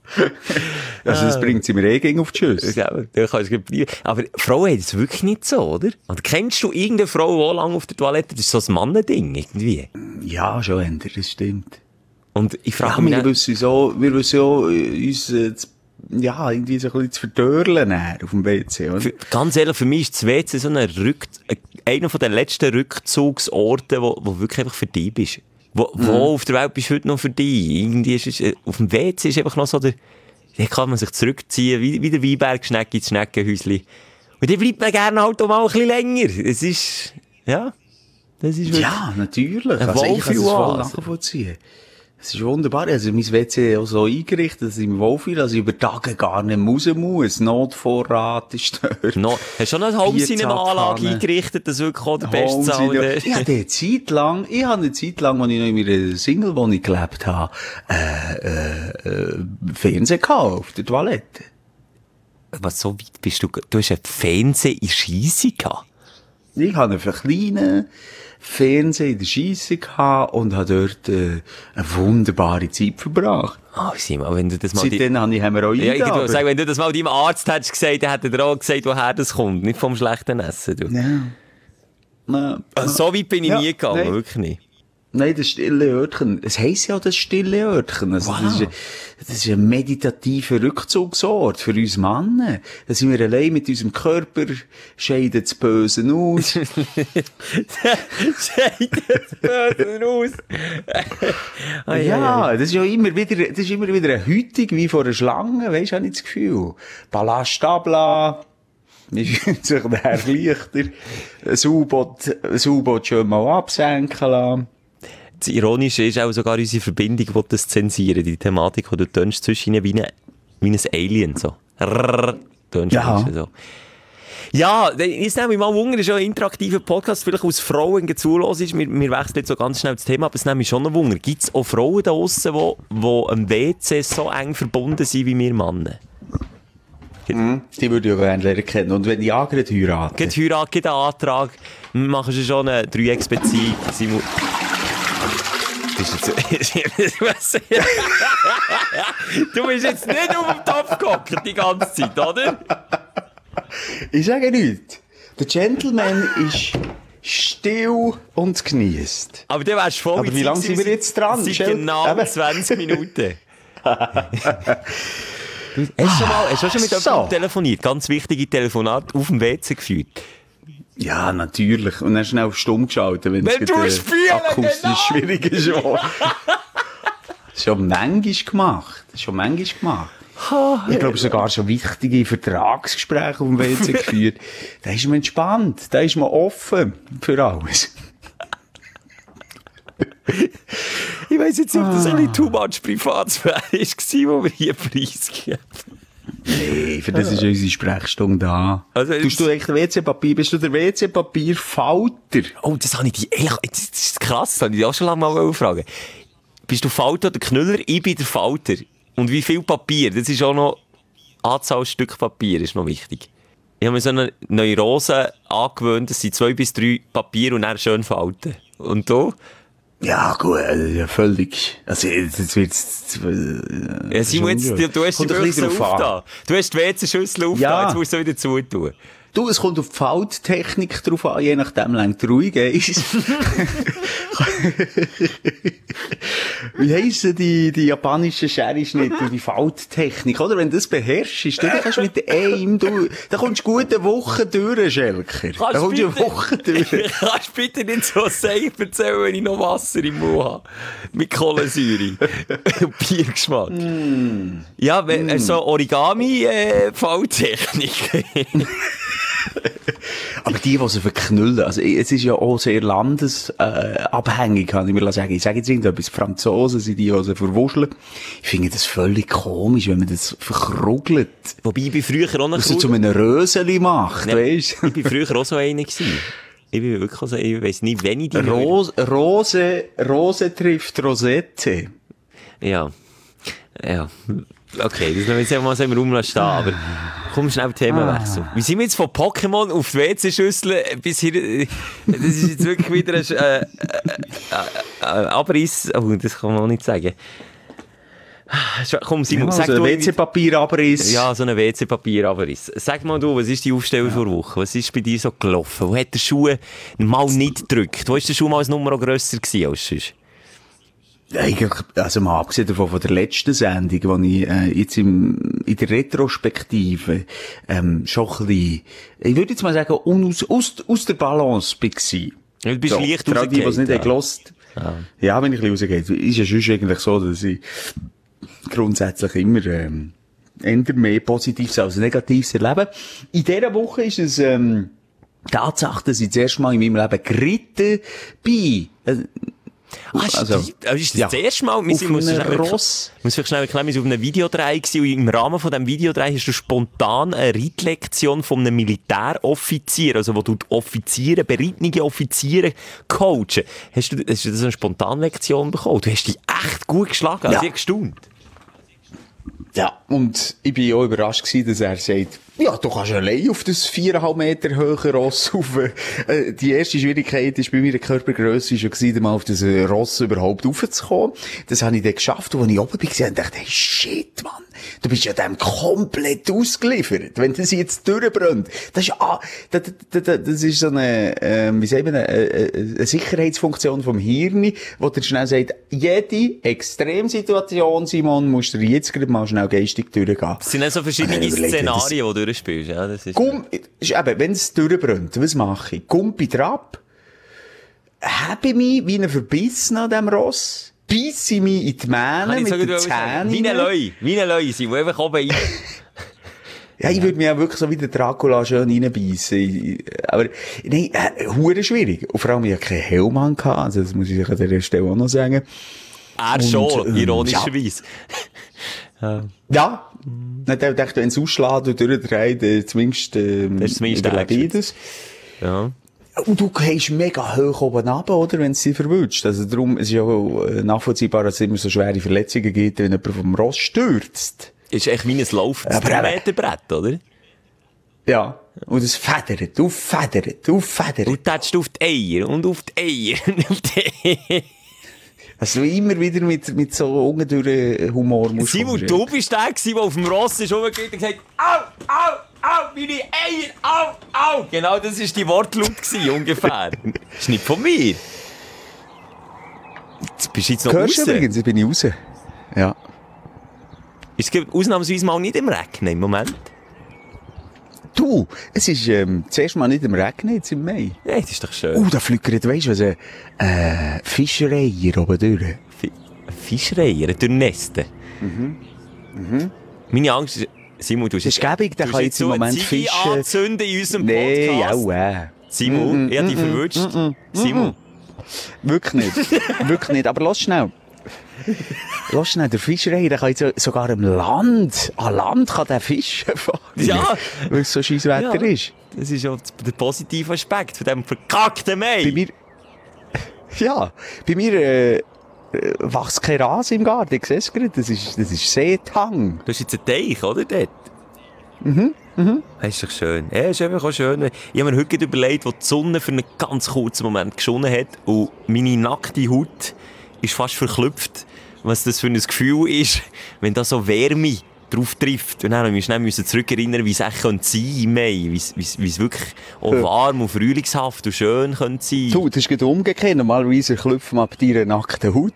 [SPEAKER 5] Also das bringt sie mir eh gegen auf die Schüsse.
[SPEAKER 1] Ja, da kannst du bleiben. Aber Frauen haben das wirklich nicht so, oder? Und kennst du irgendeine Frau, die auch lange auf der Toilette? Das ist so ein Mannending, irgendwie.
[SPEAKER 5] Ja, schon, Ender, das stimmt.
[SPEAKER 1] Und ich
[SPEAKER 5] Ja,
[SPEAKER 1] frage mich...
[SPEAKER 5] wir
[SPEAKER 1] dann-
[SPEAKER 5] wissen so, wir wissen so, äh, uns, äh, zu- ja, irgendwie so ein bisschen zu verdörlen dann auf dem W C, oder?
[SPEAKER 1] Für, ganz ehrlich, für mich ist das W C so ein Rück, einer von den letzten Rückzugsorten, wo, wo wirklich einfach für dich bist. Wo,
[SPEAKER 5] Mhm.
[SPEAKER 1] wo auf der Welt bist du heute noch für dich? Irgendwie ist es, äh, auf dem W C ist einfach noch so der, da kann man sich zurückziehen, wie, wie der Weinberg-Schnecke ins Schneckenhäuschen. Und dann bleibt man gerne halt auch mal ein bisschen länger. Es ist, ja, das ist wirklich...
[SPEAKER 5] Ja, natürlich.
[SPEAKER 1] Ein
[SPEAKER 5] Also ich kann das voll
[SPEAKER 1] Wohlfühloase.
[SPEAKER 5] nachvollziehen. Es ist wunderbar. Also mein W C auch so eingerichtet, dass ich mich wohlfühle, dass ich über Tage gar nicht raus muss. Notvorrat ist dort.
[SPEAKER 1] No, hast du schon eine Home-Cinema-Anlage
[SPEAKER 5] Pizza-Pfanne.
[SPEAKER 1] eingerichtet, dass wirklich auch der beste
[SPEAKER 5] Home
[SPEAKER 1] Sound
[SPEAKER 5] Cinema.
[SPEAKER 1] ist?
[SPEAKER 5] Ich hatte eine Zeit lang, ich hatte eine Zeit lang, als ich noch in meiner Single-Wohnung gelebt habe, äh, äh, äh, Fernsehen gehabt auf der Toilette.
[SPEAKER 1] Was, so weit bist du? Du hast einen Fernseher in Scheisse gehabt?
[SPEAKER 5] Ich hatte einen kleinen Fernseher in der Scheisse gehabt und habe dort äh, eine wunderbare Zeit verbracht.
[SPEAKER 1] Ah, Simon, wenn du das mal... die-
[SPEAKER 5] Seitdem habe ich Hämorrhoiden.
[SPEAKER 1] Ja, ich würde
[SPEAKER 5] aber-
[SPEAKER 1] sagen, wenn du das mal deinem Arzt hättest gesagt, dann hätte er auch gesagt, woher das kommt. Nicht vom schlechten Essen, du.
[SPEAKER 5] Ja. Na,
[SPEAKER 1] Also, so weit bin ich
[SPEAKER 5] Ja,
[SPEAKER 1] nie gegangen,
[SPEAKER 5] nein.
[SPEAKER 1] wirklich nicht.
[SPEAKER 5] Nein, das stille Örtchen. Es heisst ja das stille Örtchen. Also, das, ist ein, das ist ein meditativer Rückzugsort für uns Männer. Da sind wir allein mit unserem Körper, scheiden das Böse aus.
[SPEAKER 1] Scheidet böse aus. Ah,
[SPEAKER 5] Ja, das ist ja immer wieder, das ist immer wieder eine Hütung wie vor einer Schlange, weisst du, habe ich das Gefühl. Ballast ablassen. Man fühlt sich dann leichter. Ein U-Boot, ein U-Boot schon mal absenken lassen.
[SPEAKER 1] Das Ironische ist auch sogar unsere Verbindung, die das zensieren, die Thematik, die du tönst zwischen ihnen wie ein, wie ein Alien, so. Rrrr, tönst
[SPEAKER 5] Ja.
[SPEAKER 1] du so. Ja, jetzt nehme ich mal Wunder, das ist ja ein interaktiver Podcast, vielleicht aus Frauen zuhören ist. Wir, wir wechseln jetzt so ganz schnell das Thema, aber es nehme ich schon ein Wunder. Gibt es auch Frauen da draussen, die, die am W C so eng verbunden sind wie wir Männer?
[SPEAKER 5] Mhm. Die würde ich auch gerne lernen kennen. Und wenn ja, gerade heiraten.
[SPEAKER 1] Gerade heiraten, gerade einen Antrag. Wir machen schon eine Dreiecksbeziehung. Du bist jetzt nicht auf dem Topf gehockt die ganze Zeit, oder?
[SPEAKER 5] Ich sage nichts. Der Gentleman ist still und genießt.
[SPEAKER 1] Aber dann wärst du voll.
[SPEAKER 5] Aber wie lange sind wir jetzt dran?
[SPEAKER 1] Es sind genau Eben. zwanzig Minuten. Du, hast du schon mal, hast du schon mit jemandem so. telefoniert? Ganz wichtige Telefonate auf dem W C geführt?
[SPEAKER 5] Ja, natürlich. Und dann schnell auf stumm geschaltet, wenn
[SPEAKER 1] es
[SPEAKER 5] äh, akustisch genau. schwierig ist. Schon manchmal gemacht. Schon manchmal gemacht. Ich glaube sogar schon wichtige Vertragsgespräche auf dem W C geführt. Da ist man entspannt. Da ist man offen für alles.
[SPEAKER 1] Ich weiss jetzt nicht, ob das ah. ein bisschen too much Privatsphäre war, wo wir hier preisgeben.
[SPEAKER 5] Nee, für das ist unsere Sprechstunde da. Also, tust du echt W C-Papier? Bist du der W C-Papier-Falter?
[SPEAKER 1] Oh, das habe ich dich, ehrlich, das ist krass, das habe ich dich auch schon lange mal fragen. Bist du Falter oder Knüller? Ich bin der Falter. Und wie viel Papier? Das ist auch noch, Anzahl Stück Papier ist noch wichtig. Ich habe mir so eine Neurose angewöhnt, das sind zwei bis drei Papier und dann schön falten. Und du?
[SPEAKER 5] Ja, gut, also, völlig. Also, jetzt wird's, äh,
[SPEAKER 1] ja, Simon, jetzt, du, du hast die Büchse aufgetan. Du hast die W C-Schüssel aufgetan, ja. Jetzt musst du wieder zutun.
[SPEAKER 5] Du, es kommt auf die Falttechnik drauf an, je nachdem, wie du ruhig ist. Wie heissen die, die japanischen Sherry-Schnitte, die Falttechnik, oder? Wenn du das beherrschst, dann kannst du mit einem, du, dann kommst du gut eine Woche durch, Schelker. Dann kommst du eine Woche durch.
[SPEAKER 1] Kannst du bitte nicht so safe erzählen, wenn ich noch Wasser im Mund habe? Mit Kohlensäure. Und Biergeschmack. Mm. Ja, mm. so Origami-Falltechnik. Äh,
[SPEAKER 5] Aber die, die sie verknüllen, also es ist ja auch sehr landesabhängig, äh, kann ich mir sagen. Ich sage jetzt irgendetwas, Franzosen sind die, die sie verwuscheln. Ich finde das völlig komisch, wenn man das verkrugelt.
[SPEAKER 1] Wobei, ich bin früher auch noch...
[SPEAKER 5] Was du zu einem Röseli macht, ja, weisst du?
[SPEAKER 1] Ich bin früher auch so einer gewesen. Ich bin wirklich so, ich weiss nicht, wenn ich die...
[SPEAKER 5] Rose, Rose, Rose trifft Rosette.
[SPEAKER 1] Ja. Ja. Okay, das lassen wir mal so im Raum stehen, aber komm schnell Themenwechsel. Ah. Wie sind wir jetzt von Pokémon auf die W C-Schüssel bis hier? Das ist jetzt wirklich wieder ein äh, äh, äh, Abriss. Oh, das kann man auch nicht sagen. Komm, Simon, ja, sag so du...
[SPEAKER 5] W C-Papier-Abriss.
[SPEAKER 1] Ja, so ein W C-Papier-Abriss. Sag mal du, was ist die Aufstellung ja. vor Woche? Was ist bei dir so gelaufen? Wo hat der Schuh mal nicht gedrückt? Wo war der Schuh mal ein Nummer grösser gewesen als sonst?
[SPEAKER 5] Eigentlich, also mal abgesehen davon von der letzten Sendung, die ich äh, jetzt im, in der Retrospektive ähm, schon ein bisschen, ich würde jetzt mal sagen, aus, aus, aus der Balance war.
[SPEAKER 1] Du bist
[SPEAKER 5] so,
[SPEAKER 1] leicht
[SPEAKER 5] rausgegangen. Die, die es nicht ja. gelost
[SPEAKER 1] ja.
[SPEAKER 5] ja, wenn ich ein bisschen rausgehe. Ist ja sonst eigentlich so, dass ich grundsätzlich immer ähm, eher mehr Positives als Negatives erlebe. In dieser Woche ist es ähm, Tatsache, dass ich das erste Mal in meinem Leben geritten bin. Äh,
[SPEAKER 1] Ah, also, ist das ja. das erste Mal? Wir
[SPEAKER 5] auf einem Ross.
[SPEAKER 1] Ich muss vielleicht schnell erklären, wir waren auf einem Videodreh gewesen, und im Rahmen von diesem Videodreh hast du spontan eine Reitlektion von einem Militäroffizier, also wo du die Offiziere, bereitende Offiziere coachen. Hast du, hast du das eine Spontanlektion bekommen? Du hast dich echt gut geschlagen, also ja. Ich gestaunt.
[SPEAKER 5] Ja, und ich bin auch überrascht gewesen, dass er sagt, ja, du kannst allein auf das viereinhalb Meter hohe Ross rauf. Äh, die erste Schwierigkeit war bei meiner Körpergrösse schon gewesen, mal auf das Ross überhaupt raufzukommen. Das habe ich dann geschafft, und als ich oben war, und dachte, hey, shit, Mann, du bist ja dem komplett ausgeliefert. Wenn das jetzt durchbrennt, das ist, ah, das, das, das ist so eine, äh, wie sagt man, eine, eine Sicherheitsfunktion vom Hirn, wo der schnell sagt, jede Extremsituation, Simon, musst du jetzt gerade mal schnell geistig durchgehen.
[SPEAKER 1] Es sind auch so verschiedene Szenarien, die du durchspielst. Ja, das ist
[SPEAKER 5] Gump, ist eben, wenn es durchbrennt, was mache ich? Gumpi drauf, habe mich wie ein Verbissen an diesem Ross, beisse mich in die Mähne mit den Zähnen.
[SPEAKER 1] Wie ein Leu, wie ein Leu sind, wo einfach oben rein...
[SPEAKER 5] Ja, ich würde mich auch wirklich so wie der Dracula schön reinbeissen. Aber, nein, äh, hure schwierig. Und vor allem, ich hatte keinen Helm gehabt, also das muss ich an dieser Stelle auch noch sagen.
[SPEAKER 1] Er schon, ähm, ironischerweise. Ja.
[SPEAKER 5] Ja. Mhm. Dann dachte ich, wenn es ausschlägt und durchdreht, äh, zumindest, ähm,
[SPEAKER 1] das ist zumindest
[SPEAKER 5] überlebe ich das.
[SPEAKER 1] Ja.
[SPEAKER 5] Und du gehst mega hoch oben runter, oder? Wenn es dich verwünscht. Also darum, es ist ja nachvollziehbar, dass es immer so schwere Verletzungen gibt, wenn jemand vom Ross stürzt.
[SPEAKER 1] Ist echt wie ein laufendes drei Meter Brett, oder?
[SPEAKER 5] Ja. Und es federt, du federt, du federt.
[SPEAKER 1] Und tätschst auf die Eier und auf die Eier und auf die Eier.
[SPEAKER 5] Also du immer wieder mit, mit so ungedulden Humor musst
[SPEAKER 1] Simon, du bist der gewesen, der auf dem Ross ist rumgegangen und gesagt, au, au, au, meine Eier, au, au. Genau, das war die Wortlaut gewesen, ungefähr. Das ist nicht von mir. Jetzt bist du jetzt noch
[SPEAKER 5] raus.
[SPEAKER 1] Hörst du
[SPEAKER 5] übrigens, jetzt bin ich raus. Ja.
[SPEAKER 1] Es gibt ausnahmsweise mal nicht im Regen im Moment.
[SPEAKER 5] Du, es ist ähm, zuerst mal nicht im Regen, jetzt im Mai.
[SPEAKER 1] Ja, das ist doch schön.
[SPEAKER 5] Oh, da flickert, weisst du was, äh, äh Fischereier oben durch.
[SPEAKER 1] Fi- Fischereier, durch Nesten.
[SPEAKER 5] Mhm. Mhm.
[SPEAKER 1] Meine Angst ist, Simon, du hast
[SPEAKER 5] das ist gäbig, der kann jetzt im Moment
[SPEAKER 1] Ziggy
[SPEAKER 5] fischen.
[SPEAKER 1] anzünden in unserem
[SPEAKER 5] nee,
[SPEAKER 1] Podcast.
[SPEAKER 5] Nee, auch äh.
[SPEAKER 1] Simon,
[SPEAKER 5] mm,
[SPEAKER 1] ich hab dich
[SPEAKER 5] mm,
[SPEAKER 1] verwünscht.
[SPEAKER 5] Mm, mm,
[SPEAKER 1] Simon.
[SPEAKER 5] Mm, wirklich nicht. Wirklich nicht. Aber lass schnell. Lass schnell, der Fischerei, der kann jetzt sogar im Land, an Land kann der fischen.
[SPEAKER 1] Ja.
[SPEAKER 5] Weil es so scheiß Wetter
[SPEAKER 1] ja.
[SPEAKER 5] ist.
[SPEAKER 1] Das ist ja der positive Aspekt von diesem verkackten Mai.
[SPEAKER 5] Bei mir, ja, bei mir, äh, wächst kein Rasen im Garten. Ich sehe es gerade. Das ist, das ist Seetang.
[SPEAKER 1] Du hast jetzt einen Teich, oder? Dort?
[SPEAKER 5] Mhm, mhm.
[SPEAKER 1] Das ist doch schön. Ja, ist einfach auch schön. Ich habe mir heute überlegt, wo die Sonne für einen ganz kurzen Moment geschonnen hat und meine nackte Haut ist fast verklüpft, was das für ein Gefühl ist, wenn da so Wärme drauf trifft. Und dann müssen wir schnell zurückerinnern, wie es echt sein könnte im Mai, wie es wirklich auch warm und frühlingshaft und schön könnte sein.
[SPEAKER 5] Du, das ist gerade umgekehrt. Normalerweise klopfen wir ab deiner nackten Haut.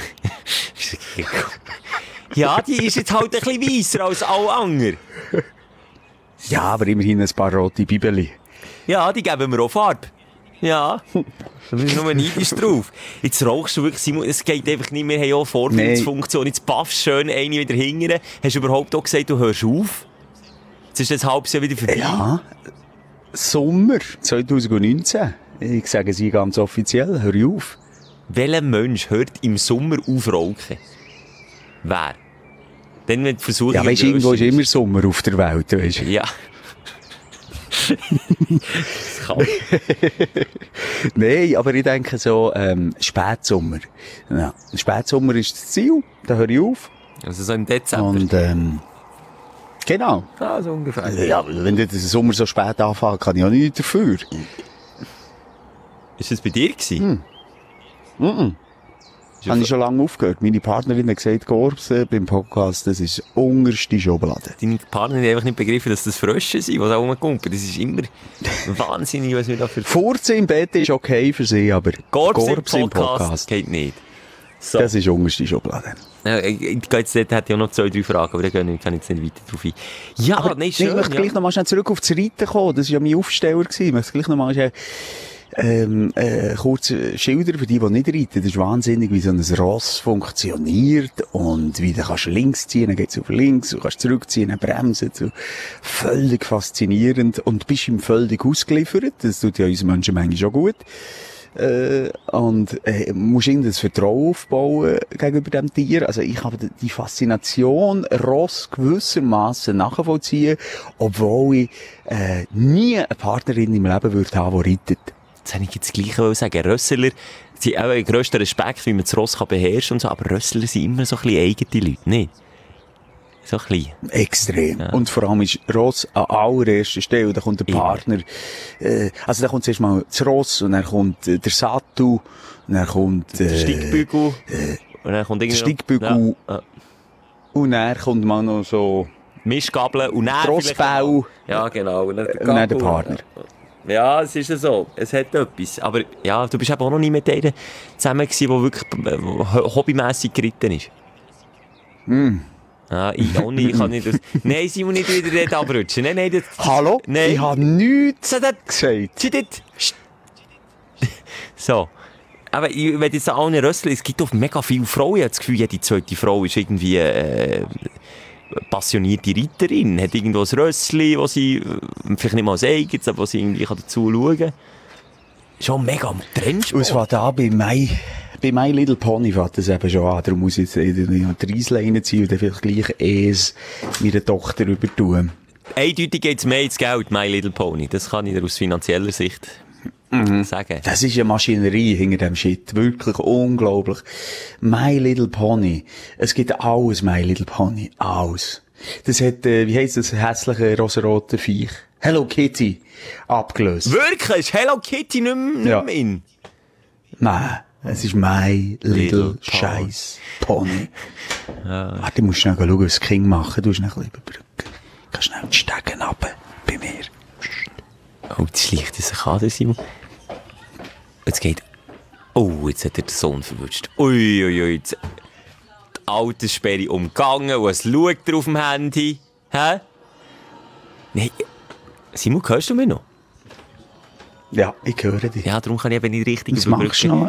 [SPEAKER 1] Ja, die ist jetzt halt ein bisschen weisser als alle anderen.
[SPEAKER 5] Ja, aber immerhin ein paar rote Bibeli.
[SPEAKER 1] Ja, die geben wir auch Farbe. Ja, da bist du nur neidisch drauf. Jetzt rauchst du wirklich, Simon, es geht einfach nicht mehr, wir haben auch Vorbildsfunktion. Jetzt paffst du schön eine wieder hingern. Hast du überhaupt auch gesagt, du hörst auf? Jetzt ist das halbes Jahr wieder vorbei.
[SPEAKER 5] Ja, Sommer zwanzig neunzehn. Ich sage sie ganz offiziell, hör ich auf.
[SPEAKER 1] Welcher Mensch hört im Sommer auf rauchen? Wer? Dann, wenn die Versuchung
[SPEAKER 5] ja, weißt du, irgendwo ist immer Sommer auf der Welt, weißt du.
[SPEAKER 1] Ja. Das kann.
[SPEAKER 5] Nein, aber ich denke so, ähm, Spätsommer. Ja, Spätsommer ist das Ziel, da höre ich auf.
[SPEAKER 1] Also so im Dezember?
[SPEAKER 5] Und, ähm, genau.
[SPEAKER 1] Ah, so ungefähr.
[SPEAKER 5] Ja, wenn der Sommer so spät anfängt, kann ich auch nichts dafür.
[SPEAKER 1] Ist das bei dir gewesen?
[SPEAKER 5] Hm. Mhm. Habe ich schon lange aufgehört. Meine Partnerin hat gesagt, Korps äh, beim Podcast, das ist unterste Schublade.
[SPEAKER 1] Deine Partnerin hat einfach nicht begriffen, dass das Frösche sind, die da rumkumpen. Das ist immer wahnsinnig, was wir da für...
[SPEAKER 5] Furzen im Bett ist okay für sie, aber
[SPEAKER 1] Korps,
[SPEAKER 5] Korps
[SPEAKER 1] im
[SPEAKER 5] im
[SPEAKER 1] Podcast,
[SPEAKER 5] Podcast
[SPEAKER 1] geht nicht. So.
[SPEAKER 5] Das ist unterste Schublade.
[SPEAKER 1] Ja, ich, ich, jetzt, dort hätte ich auch noch zwei, drei Fragen, aber da kann ich jetzt nicht weiter drauf ein. Ja,
[SPEAKER 5] aber
[SPEAKER 1] nein, schön,
[SPEAKER 5] ich möchte
[SPEAKER 1] ja.
[SPEAKER 5] gleich noch mal schnell zurück auf das Reiten kommen. Das war ja mein Aufsteller gewesen. Ich möchte gleich noch mal schnell Ähm, äh, kurz Schilder für die, die nicht reiten. Das ist wahnsinnig, wie so ein Ross funktioniert und wie du kannst links ziehen, dann geht's auf links, du kannst zurückziehen, dann bremsen. So. Völlig faszinierend und bist ihm völlig ausgeliefert. Das tut ja uns Menschen manchmal schon gut. Äh, und äh, musst ihnen das Vertrauen aufbauen gegenüber dem Tier. Also ich habe die Faszination Ross gewissermaßen nachvollziehen, obwohl ich äh, nie eine Partnerin im Leben würde haben, die reitet.
[SPEAKER 1] Das hätte ich jetzt gleich sagen. Rössler, sie haben auch einen grössten Respekt, wie man das Ross kann beherrschen und so, aber Rössler sind immer so ein bisschen eigene Leute, nicht? So ein bisschen.
[SPEAKER 5] Extrem.
[SPEAKER 1] Ja.
[SPEAKER 5] Und vor allem ist Ross an allererster Stelle. Da kommt der Partner, äh, also da kommt zuerst mal das Ross und dann kommt äh, der Sattel und dann kommt äh,
[SPEAKER 1] der Steigbügel äh, und dann kommt
[SPEAKER 5] der Steigbügel
[SPEAKER 1] ja. Ja.
[SPEAKER 5] Und dann kommt mal noch so
[SPEAKER 1] Mischgabeln und dann
[SPEAKER 5] Rossbau.
[SPEAKER 1] Ja, genau. Und dann der,
[SPEAKER 5] und dann der Partner.
[SPEAKER 1] Ja, es ist ja so. Es hat etwas. Aber ja, du bist eben auch noch nie mit denen zusammen gewesen, die wirklich hobbymässig geritten ist.
[SPEAKER 5] Mm.
[SPEAKER 1] Ja, ich auch nicht. Ich kann nicht das... Nein, Simon, nicht wieder dort abrutschen. Nein, nein, das...
[SPEAKER 5] Hallo?
[SPEAKER 1] Nein.
[SPEAKER 5] Ich habe nichts
[SPEAKER 1] so, das...
[SPEAKER 5] gesagt.
[SPEAKER 1] So. Aber ich will jetzt auch nicht rösseln. Es gibt auch mega viele Frauen. Ich habe das Gefühl, jede zweite Frau ist irgendwie... Äh, passionierte Reiterin, hat irgendwo ein Rössli, wo sie vielleicht nicht mal als eigenes, aber wo sie irgendwie dazu schauen kann. Schon mega am Trendsport.
[SPEAKER 5] Und es war da bei Mai, bei My Little Pony fängt das eben schon an. Darum muss ich jetzt die Reisleine ziehen und dann vielleicht gleich es meiner Tochter übertun.
[SPEAKER 1] Eindeutig geht es mehr ins Geld, My Little Pony. Das kann ich dir aus finanzieller Sicht mhm. sagen.
[SPEAKER 5] Das ist eine Maschinerie hinter dem Shit. Wirklich unglaublich. My Little Pony. Es gibt alles My Little Pony. Alles. Das hat, äh, wie heisst das hässliche rosarote Viech? Hello Kitty. Abgelöst.
[SPEAKER 1] Wirklich? Ist Hello Kitty nicht mehr, nicht
[SPEAKER 5] Ja.
[SPEAKER 1] mehr in?
[SPEAKER 5] Nein. Es ist My Little,
[SPEAKER 1] Little
[SPEAKER 5] Scheiß Pony. Ja. Warte, du musst schnell schauen, was das King machen. Du musst schnell überbrücken. Kannst schnell die Stegen runter. Bei mir.
[SPEAKER 1] Oh, jetzt schleicht er sich an, der Simon. Jetzt geht... Oh, jetzt hat er den Sohn verwünscht. Ui, ui, ui. Jetzt... Die Alterssperre umgangen und es schaut er auf dem Handy. Hä? Nein. Simon, hörst du mich noch?
[SPEAKER 5] Ja, ich höre dich.
[SPEAKER 1] Ja, darum kann ich eben nicht richtig
[SPEAKER 5] Was machst du noch?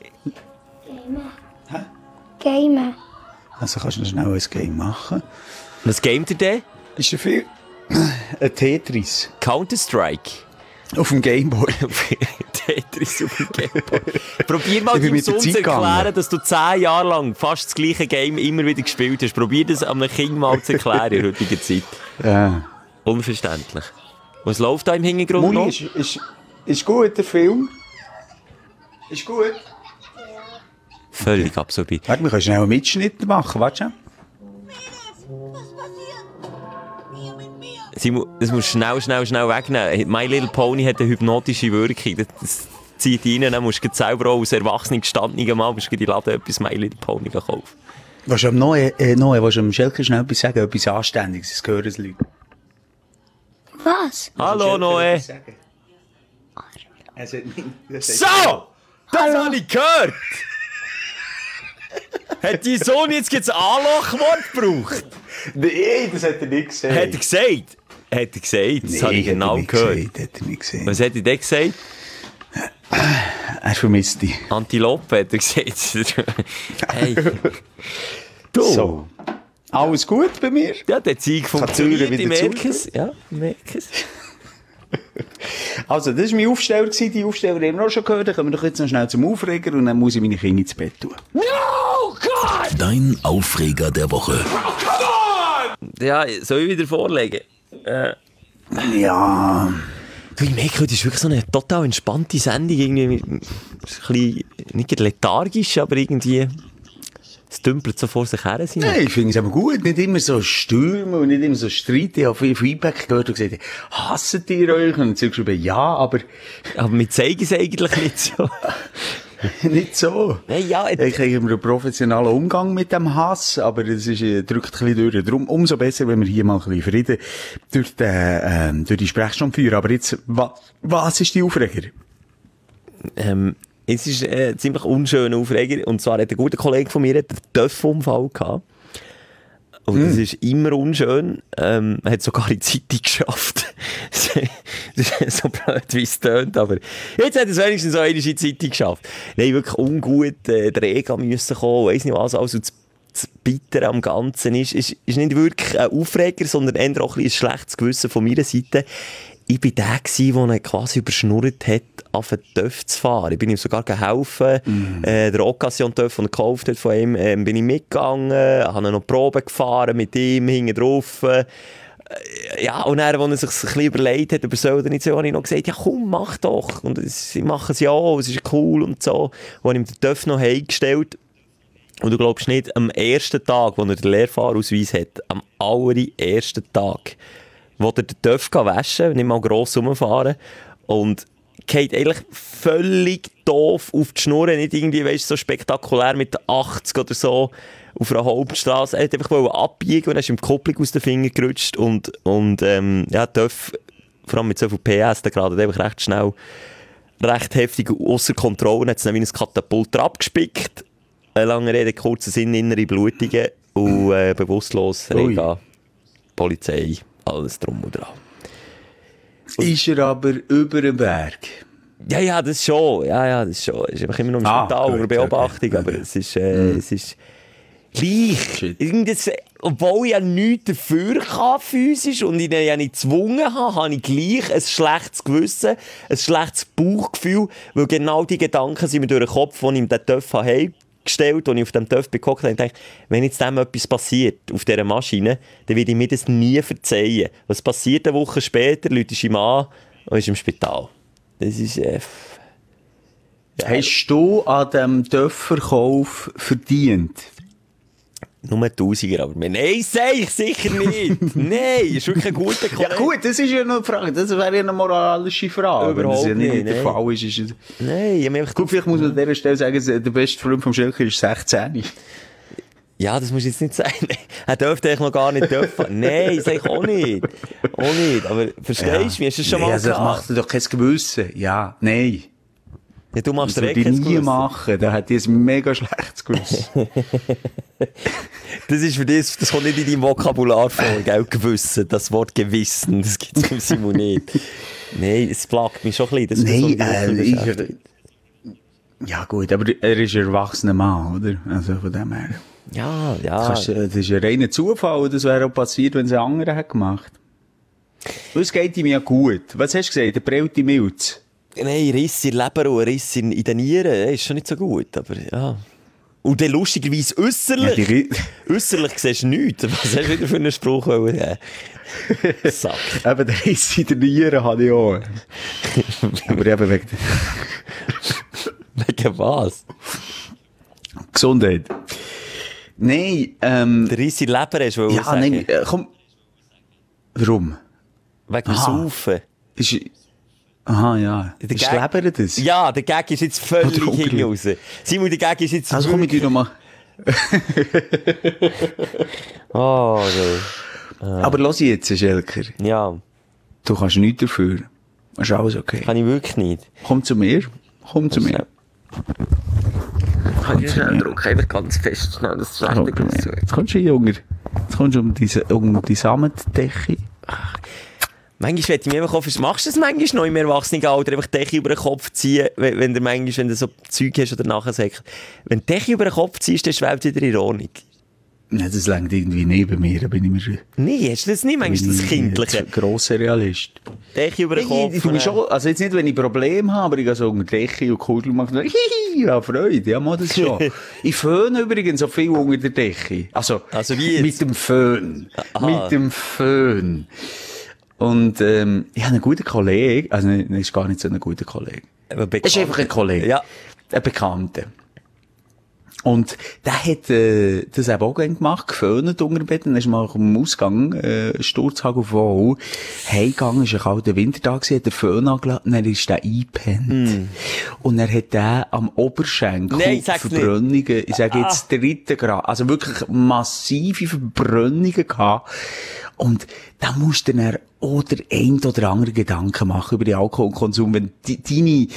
[SPEAKER 6] Game.
[SPEAKER 5] Also kannst du schnell ein Game machen.
[SPEAKER 1] Was gamet ihr denn?
[SPEAKER 5] Ist ja viel... Ein Tetris.
[SPEAKER 1] Counter-Strike.
[SPEAKER 5] Auf dem Gameboy.
[SPEAKER 1] Tetris auf dem Gameboy. Probier mal
[SPEAKER 5] Ich bin
[SPEAKER 1] deinem
[SPEAKER 5] mit der
[SPEAKER 1] Sohn zu
[SPEAKER 5] Zeit
[SPEAKER 1] erklären,
[SPEAKER 5] gegangen.
[SPEAKER 1] dass du zehn Jahre lang fast das gleiche Game immer wieder gespielt hast. Probier das einem Kind mal zu erklären in der heutigen Zeit.
[SPEAKER 5] Ja.
[SPEAKER 1] Unverständlich. Was läuft da im Hintergrund
[SPEAKER 5] Muli,
[SPEAKER 1] noch?
[SPEAKER 5] ist, ist, ist gut, der Film? Ist gut?
[SPEAKER 1] Völlig absorbiert.
[SPEAKER 5] Warte, wir können schnell einen Mitschnitt machen, warte schon.
[SPEAKER 1] Simon, das musst du schnell, schnell, schnell wegnehmen. My Little Pony hat eine hypnotische Wirkung. Das, das zieht rein, dann musst du selber auch als Erwachsene gestandenen Mal musst du in die Laden etwas My Little Pony kaufen.
[SPEAKER 5] Willst du am Noe, äh, Noe, willst du am Schelker schnell etwas sagen? Etwas Anständiges, das hören die Leute.
[SPEAKER 6] Was?
[SPEAKER 1] Hallo, Noe. So! Das habe ich gehört! Hat dein Sohn jetzt ein Anlochwort gebraucht?
[SPEAKER 5] Nein, das hat er nicht gesehen.
[SPEAKER 1] Hat er gesagt? Hat er gesagt? Das habe ich genau gehört.
[SPEAKER 5] Gesagt, hat er nicht gesehen.
[SPEAKER 1] Was hat er denn gesagt?
[SPEAKER 5] Er vermisst dich.
[SPEAKER 1] Antilope hat er gesagt. Hey. Du.
[SPEAKER 5] So. Alles gut bei mir?
[SPEAKER 1] Ja, der Zeug funktioniert,
[SPEAKER 5] Türen
[SPEAKER 1] ich
[SPEAKER 5] wieder
[SPEAKER 1] merke es. Ja, ich merke es.
[SPEAKER 5] Also, das war mein Aufsteller. Die Aufsteller haben wir auch schon gehört. Dann kommen wir doch jetzt noch schnell zum Aufreger und dann muss ich meine Kinder ins Bett tun.
[SPEAKER 1] No, God!
[SPEAKER 4] Dein Aufreger der Woche.
[SPEAKER 1] Ja, soll ich wieder vorlegen? Äh.
[SPEAKER 5] Ja.
[SPEAKER 1] Du, ich merke, heute ist wirklich so eine total entspannte Sendung. Irgendwie mit, ein bisschen, nicht lethargisch, aber irgendwie... Es dümpelt so vor sich her.
[SPEAKER 5] Nein, ich finde es aber gut. Nicht immer so stürmen und nicht immer so streiten. Ich habe viel Feedback gehört und gesagt, hasset ihr euch? Und sie haben geschrieben, ja, aber...
[SPEAKER 1] Aber wir zeigen es eigentlich nicht so.
[SPEAKER 5] nicht so.
[SPEAKER 1] Nein, ja,
[SPEAKER 5] ich habe immer einen professionellen Umgang mit dem Hass, aber es ist, äh, drückt ein bisschen durch. Darum umso besser, wenn wir hier mal ein bisschen Frieden durch, den, äh, durch die Sprechstunde führen. Aber jetzt, wa, was ist die Aufreger?
[SPEAKER 1] Ähm... Es ist äh, ein ziemlich unschöner Aufreger. Und zwar hat ein guter Kollege von mir einen Töpfunfall gehabt. Und mm. das ist immer unschön. Ähm, er hat sogar in die Zeitung geschafft. Das ist so blöd, wie es tönt. Aber jetzt hat er es wenigstens so einmal in die Zeitung geschafft. Nein, wirklich ungut. Äh, der Rega müssen kommen. Weiss nicht was. Also das, das Bittere am Ganzen ist, ist, ist nicht wirklich ein Aufreger, sondern eher auch ein, ein schlechtes Gewissen von meiner Seite. Ich war der, der ihn quasi überschnurrt hat, auf den Töff zu fahren. Ich bin ihm sogar geholfen. Mm. Äh, der Occasion-Töff, den er gekauft hat von ihm, äh, bin ich mitgegangen, habe noch Probe gefahren mit ihm, hinten drauf. Äh, ja, und dann, als er sich ein bisschen überlegt hat, über soll er nicht so, habe ich noch gesagt, ja komm, mach doch. Und ich mache es ja auch, es ist cool und so. Und habe ihm den Töff noch heimgestellt. Und du glaubst nicht, am ersten Tag, wo er den Lehrfahrausweis hat, am allerersten Tag, wo er den Töff waschen kann, nicht mal gross rumfahren und geht eigentlich völlig doof auf die Schnur, nicht irgendwie, weißt, so spektakulär mit achtzig oder so auf einer Hauptstraße. Er hat einfach abbiegen und dann ist ihm die Kupplung aus den Fingern gerutscht und, und ähm, ja, Töff, vor allem mit so viel P S, der gerade einfach recht schnell, recht heftig ausser Kontrolle, hat es dann wie ein Katapult abgespickt. Eine lange Rede, kurzer Sinn, innere Blutungen und äh, bewusstlos, Rega, Polizei. Alles drum und dran. Und ist
[SPEAKER 5] er aber über den Berg?
[SPEAKER 1] Ja, ja, das schon. Ja, ja, das schon. Ist einfach immer noch im
[SPEAKER 5] ah,
[SPEAKER 1] Spital
[SPEAKER 5] unter
[SPEAKER 1] Beobachtung,
[SPEAKER 5] okay.
[SPEAKER 1] aber es ist, äh, mm. es ist, Gleich. Irgendes, obwohl ich ja nichts dafür kann, physisch, und ihn ja nicht gezwungen habe, habe ich gleich ein schlechtes Gewissen, ein schlechtes Bauchgefühl, weil genau die Gedanken sind mir durch den Kopf, die ich ihm den Töpf habe gestellt, als ich auf dem Töpf gehockt habe, und dachte, wenn jetzt dem etwas passiert auf dieser Maschine, dann werde ich mir das nie verzeihen. Was passiert eine Woche später? Leute ist ihm an und ist im Spital. Das ist... Äh, ja.
[SPEAKER 5] Hast du an diesem Töpfverkauf verdient?
[SPEAKER 1] Nur Tausiger, aber nein, sag ich sicher nicht. Nein, ist wirklich ein guter Kollege.
[SPEAKER 5] Ja gut, das ist ja noch eine Frage, das wäre ja eine moralische Frage.
[SPEAKER 1] Überhaupt
[SPEAKER 5] Wenn das ja nicht,
[SPEAKER 1] nicht,
[SPEAKER 5] der
[SPEAKER 1] nein.
[SPEAKER 5] Fall ist. ist es...
[SPEAKER 1] Nein, ich habe einfach...
[SPEAKER 5] Gut, vielleicht muss man an dieser Stelle sagen, der beste Freund vom Schelker ist sechzehn.
[SPEAKER 1] Ja, das muss jetzt nicht sein. Er dürfte eigentlich noch gar nicht dürfen. Nein, sag ich auch nicht. Auch nicht. Aber verstehst du, wie hast du das schon
[SPEAKER 5] nee,
[SPEAKER 1] mal
[SPEAKER 5] also,
[SPEAKER 1] gehabt?
[SPEAKER 5] macht dir doch kein Gewissen. Ja, nein.
[SPEAKER 1] Ja, du machst
[SPEAKER 5] Das
[SPEAKER 1] direkt
[SPEAKER 5] würde ich
[SPEAKER 1] kein
[SPEAKER 5] nie
[SPEAKER 1] Gewissen.
[SPEAKER 5] machen. Da hat die ein mega schlechtes Gewissen.
[SPEAKER 1] Das ist für dich, das kommt nicht in deinem Vokabular vor, gell, Gewissen. Das Wort Gewissen, das gibt es beim Simon nicht. Nein, es plagt mich schon ein bisschen. Das
[SPEAKER 5] Nein,
[SPEAKER 1] ist so,
[SPEAKER 5] äh, ich, ja gut, aber er ist ein erwachsener Mann, oder? Also von dem her.
[SPEAKER 1] Ja, ja.
[SPEAKER 5] Kannst, äh, das ist ein reiner Zufall, das wäre auch passiert, wenn es ein anderer hat gemacht. Und es geht ihm ja gut. Was hast du gesagt? Der prellte Milz.
[SPEAKER 1] Nein, Riss in der Leber und Riss in, in den Nieren, ja, ist schon nicht so gut, aber ja. Und dann lustigerweise äusserlich.
[SPEAKER 5] Ja, die...
[SPEAKER 1] Äusserlich siehst du nichts. Was hast du wieder für einen Spruch? Ja. Sack.
[SPEAKER 5] Eben, der Riss in den Nieren habe ich auch. Aber eben wegen
[SPEAKER 1] Wegen was?
[SPEAKER 5] Gesundheit. Nein, ähm...
[SPEAKER 1] Der Riss in der Leber hast du
[SPEAKER 5] ja,
[SPEAKER 1] sagen.
[SPEAKER 5] nein, äh, komm. Warum?
[SPEAKER 1] Wegen dem
[SPEAKER 5] Aha.
[SPEAKER 1] Saufen.
[SPEAKER 5] Ist... Aha, ja.
[SPEAKER 1] Der
[SPEAKER 5] Ist
[SPEAKER 1] Gag-
[SPEAKER 5] Leber das?
[SPEAKER 1] Ja, der Gag ist jetzt völlig
[SPEAKER 5] Oder
[SPEAKER 1] hinten
[SPEAKER 5] umgekehrt.
[SPEAKER 1] raus. Simon, der Gag ist jetzt
[SPEAKER 5] Also komm ich dir nochmal...
[SPEAKER 1] Oh, okay.
[SPEAKER 5] Aber lass jetzt, Schelker.
[SPEAKER 1] Ja,
[SPEAKER 5] Du kannst nichts dafür. Ist alles okay.
[SPEAKER 1] kann ich wirklich nicht.
[SPEAKER 5] Komm zu mir. Komm zu mir.
[SPEAKER 1] Kann ich schnell drücken, einfach ganz fest. Schnell, das ist
[SPEAKER 5] Komm zu mir. Jetzt kommst du hier, Junge. Jetzt kommst du um diese, um die Samendecke.
[SPEAKER 1] Manchmal wette ich mich einfach auf, machst du das manchmal noch im Erwachsenenalter, einfach die Decke über den Kopf ziehen, wenn, wenn du manchmal, wenn du so Zeug hast oder nachher sagst, wenn du die Decke über den Kopf ziehst, dann schwebt wieder in Ordnung.
[SPEAKER 5] Nein, das längt irgendwie neben mir, da bin ich mir schon...
[SPEAKER 1] Nee, hast du das nicht manchmal, das Kindliche?
[SPEAKER 5] Ein grosser Realist.
[SPEAKER 1] Decke über den Kopf.
[SPEAKER 5] Ich, ich, tu mich schon, also jetzt nicht, wenn ich Probleme habe, aber ich gehe so unter die Decke und Kugel mache, hihi, ja, Freude, ja, mach das schon. Ich föhne übrigens so viel unter der Decke. Also,
[SPEAKER 1] Also wie jetzt?
[SPEAKER 5] mit dem Föhn.
[SPEAKER 1] Aha.
[SPEAKER 5] Mit dem Föhn. Und, ähm, ich habe einen guten Kollegen, also, ne, ist gar nicht so ein guter Kollege.
[SPEAKER 1] Aber
[SPEAKER 5] Das ist einfach ein Kollege.
[SPEAKER 1] Ja.
[SPEAKER 5] Ein Bekannter. Und der hat äh, das eben auch gerne gemacht, geföhnt unter dem Bett. Dann ist mal am Ausgang, äh, Sturzhagel auf Wall, heimgegangen, ist ein kalter Wintertag gewesen, hat den Föhn angelassen, dann ist der eingepennt. Mm. Und er hat den am Oberschenkel
[SPEAKER 1] Nein, sag's
[SPEAKER 5] Verbrennungen, ich sage jetzt dritten Grad, also wirklich massive Verbrennungen gehabt. Und da musst du dann auch der ein oder andere Gedanken machen über den Alkoholkonsum. Wenn die, deine,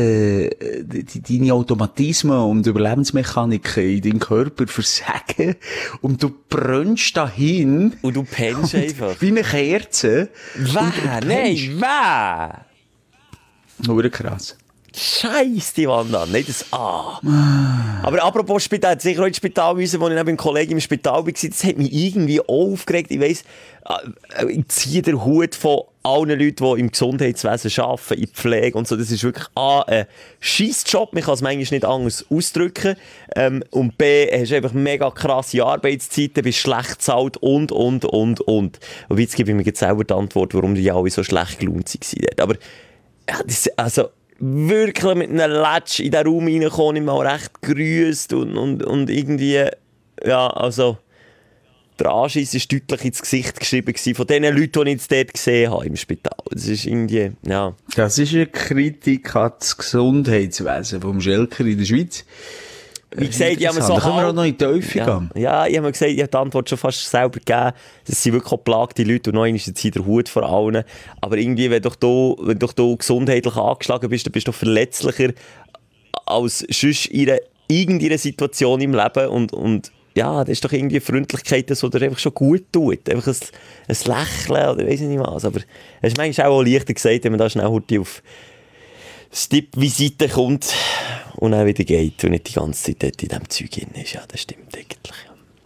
[SPEAKER 5] äh, die, deine Automatismen und Überlebensmechaniken in deinem Körper versagen und du brennst dahin.
[SPEAKER 1] Und du pennst einfach.
[SPEAKER 5] Wie eine Kerze.
[SPEAKER 1] Wer? Nein, wer?
[SPEAKER 5] Nur krass.
[SPEAKER 1] Scheiß die Wand an. Nicht das A. Aber apropos Spital, sicher auch ins Spital müssen, wo ich neben dem Kollegen im Spital war, das hat mich irgendwie auch aufgeregt. Ich weiss, ich ziehe den Hut von allen Leuten, die im Gesundheitswesen arbeiten, in der Pflege und so. Das ist wirklich A, ein Scheissjob. Man kann es manchmal nicht anders ausdrücken. Ähm, und B, hast du einfach mega krasse Arbeitszeiten, bist schlecht bezahlt und, und, und, und. Und jetzt gebe ich mir jetzt selber die Antwort, warum die alle so schlecht gelaunt waren. Aber, ja, das, also, wirklich mit einem Latsch in den Raum reingekommen, ich mal recht grüßt und, und, und irgendwie, ja, also, der Anschiss war deutlich ins Gesicht geschrieben von den Leuten, die ich jetzt dort gesehen habe im Spital. Das ist irgendwie, ja.
[SPEAKER 5] Das ist eine Kritik an das Gesundheitswesen vom Schelker in der Schweiz.
[SPEAKER 1] Wie gesagt, ich habe mir so
[SPEAKER 5] Da können wir
[SPEAKER 1] halb-
[SPEAKER 5] auch noch in die Teufel
[SPEAKER 1] Ja,
[SPEAKER 5] gehen.
[SPEAKER 1] ja, ich habe mir gesagt, ich habe die Antwort schon fast selber gegeben. Das sind wirklich auch plagte Leute und noch einmal ist der Hut vor allen. Aber irgendwie, wenn doch du, wenn doch du gesundheitlich angeschlagen bist, dann bist du verletzlicher als sonst in einer, irgendeiner Situation im Leben. Und, und ja, das ist doch irgendwie eine Freundlichkeit, das dir einfach schon gut tut. Einfach ein, ein Lächeln oder weiss ich nicht was. Aber es ist manchmal auch leichter gesagt, wenn man da schnell heute auf Stipp-Visite kommt und dann wieder geht und nicht die ganze Zeit dort in diesem Zeug drin ist. Ja, das stimmt eigentlich.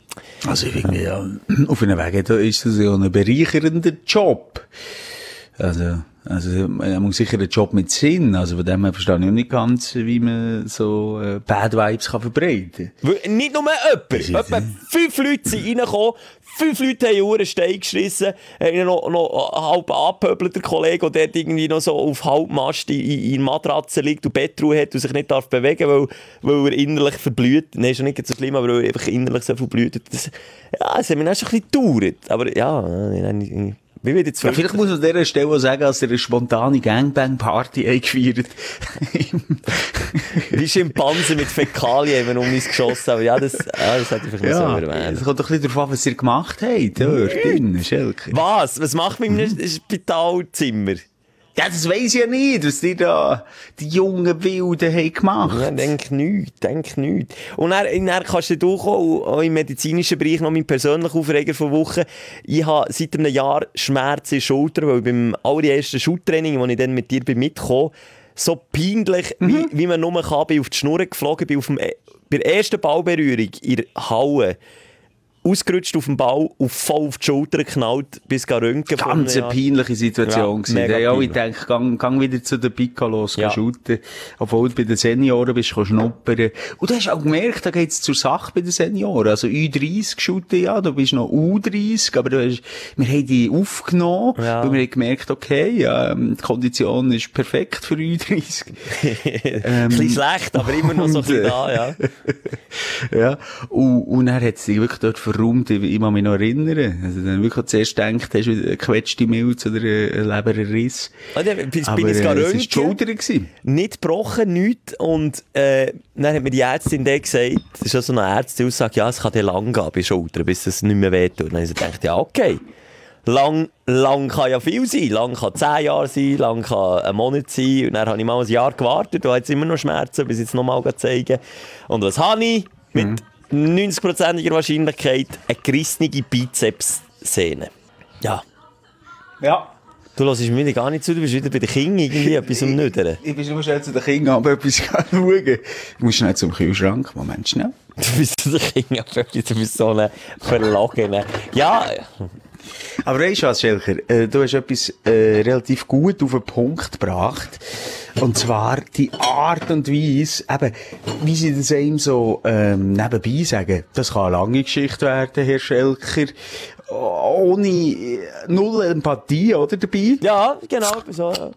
[SPEAKER 5] Also ich finde ja, auf einem Weg da ist das ja ein bereichernder Job. Also, also man muss sicher einen Job mit Sinn. Also von dem her verstehe ich auch nicht ganz, wie man so äh, Bad Vibes kann verbreiten kann.
[SPEAKER 1] Nicht nur jemand. Etwa fünf Leute sind reingekommen, fünf Leute haben Uhren Stein geschissen, haben noch, noch halb angepöbelt, der Kollege, der dort irgendwie noch so auf Halbmast in, in, in Matratze liegt und Bettruhe hat und sich nicht darf bewegen, weil, weil er innerlich verblüht. Nein, ist schon nicht so schlimm, aber weil er einfach innerlich so verblüht. Das, ja, das hat mir auch schon ein bisschen gedauert. Aber ja, ich, Wie wird jetzt
[SPEAKER 5] ja, vielleicht muss man an dieser Stelle auch sagen, dass er eine spontane Gangbang-Party eingefeiert.
[SPEAKER 1] Wie Schimpansen mit Fäkalien haben wir um uns geschossen. Aber ja, das, ja, das hätte ich vielleicht
[SPEAKER 5] ja,
[SPEAKER 1] mal so erwähnen.
[SPEAKER 5] Es kommt doch ein bisschen darauf an, was ihr gemacht habt, dort drin, Schelke.
[SPEAKER 1] Was? Was macht man in einem Spitalzimmer?
[SPEAKER 5] Ja, das weiss ich ja nicht, was die da, die jungen Wilden haben gemacht.
[SPEAKER 1] Ja, denk nicht, denk nicht. Und dann, dann kannst du auch, auch im medizinischen Bereich noch mein persönlicher Aufreger von Wochen. Ich habe seit einem Jahr Schmerzen in der Schulter, weil beim allerersten Schultraining, wo ich dann mit dir bin mitgekommen, so peinlich, mhm. wie, wie man nur kann, bin auf die Schnur geflogen, bin auf dem, bei der ersten Ballberührung in der Halle, ausgerutscht auf dem Ball und voll auf die Schulter geknallt, bis gar Röntgen.
[SPEAKER 5] Ganz eine peinliche Situation gewesen. Ja, ja, ich denke, gang, gang wieder zu den Piccolos, ja. shooten. Obwohl du bei den Senioren bist, kannst schnuppern. Und du hast auch gemerkt, da geht's zur Sache bei den Senioren. Also Ü dreißig shooten, ja, du bist noch U dreißig, aber du hast, wir haben die aufgenommen, ja. weil wir haben gemerkt, okay, ja, die Kondition ist perfekt für Ü dreißig.
[SPEAKER 1] ähm, ein bisschen schlecht, aber immer noch so ein bisschen da, ja.
[SPEAKER 5] ja. Und, und dann hat sie wirklich dort verräumt, ich kann mich noch erinnern. Also dann wirklich zuerst gedacht, hast du eine gequetschte Milz oder einen Leberriss.
[SPEAKER 1] Ah, dann bin,
[SPEAKER 5] aber
[SPEAKER 1] bin ich
[SPEAKER 5] äh,
[SPEAKER 1] gar
[SPEAKER 5] es war die Schulter gewesen.
[SPEAKER 1] Nicht gebrochen, nichts. Und äh, dann hat mir die Ärztin dann gesagt, das ist ja so eine Ärzte-Aussage, ja, es kann dir lang gehen bei der Schulter, bis es nicht mehr wehtut. Und dann habe ich gedacht, ja, okay. Lang, lang kann ja viel sein. Lang kann zehn Jahre sein, lang kann ein Monat sein. Und dann habe ich mal ein Jahr gewartet und habe jetzt immer noch Schmerzen, bis ich jetzt nochmal zeigen. Und was habe ich? Mit mhm. neunzig-prozentiger Wahrscheinlichkeit eine gerissene Bizepssehne. Ja.
[SPEAKER 5] Ja.
[SPEAKER 1] Du hörst mir wieder gar nicht zu, du bist wieder bei den Kindern irgendwie etwas am Nüdern.
[SPEAKER 5] Ich bin nur schnell zu den Kindern, aber etwas schauen. Ich muss schnell zum Kühlschrank. Moment, schnell.
[SPEAKER 1] Du bist zu den Kindern, aber du bist so ein Verlogener. Ja.
[SPEAKER 5] Aber weißt du was, Schelker? Äh, du hast etwas äh, relativ gut auf den Punkt gebracht. Und zwar die Art und Weise, eben, wie sie das einem so ähm, nebenbei sagen. Das kann eine lange Geschichte werden, Herr Schelker. Ohne null Empathie, oder, dabei?
[SPEAKER 1] Ja, genau. So, ja.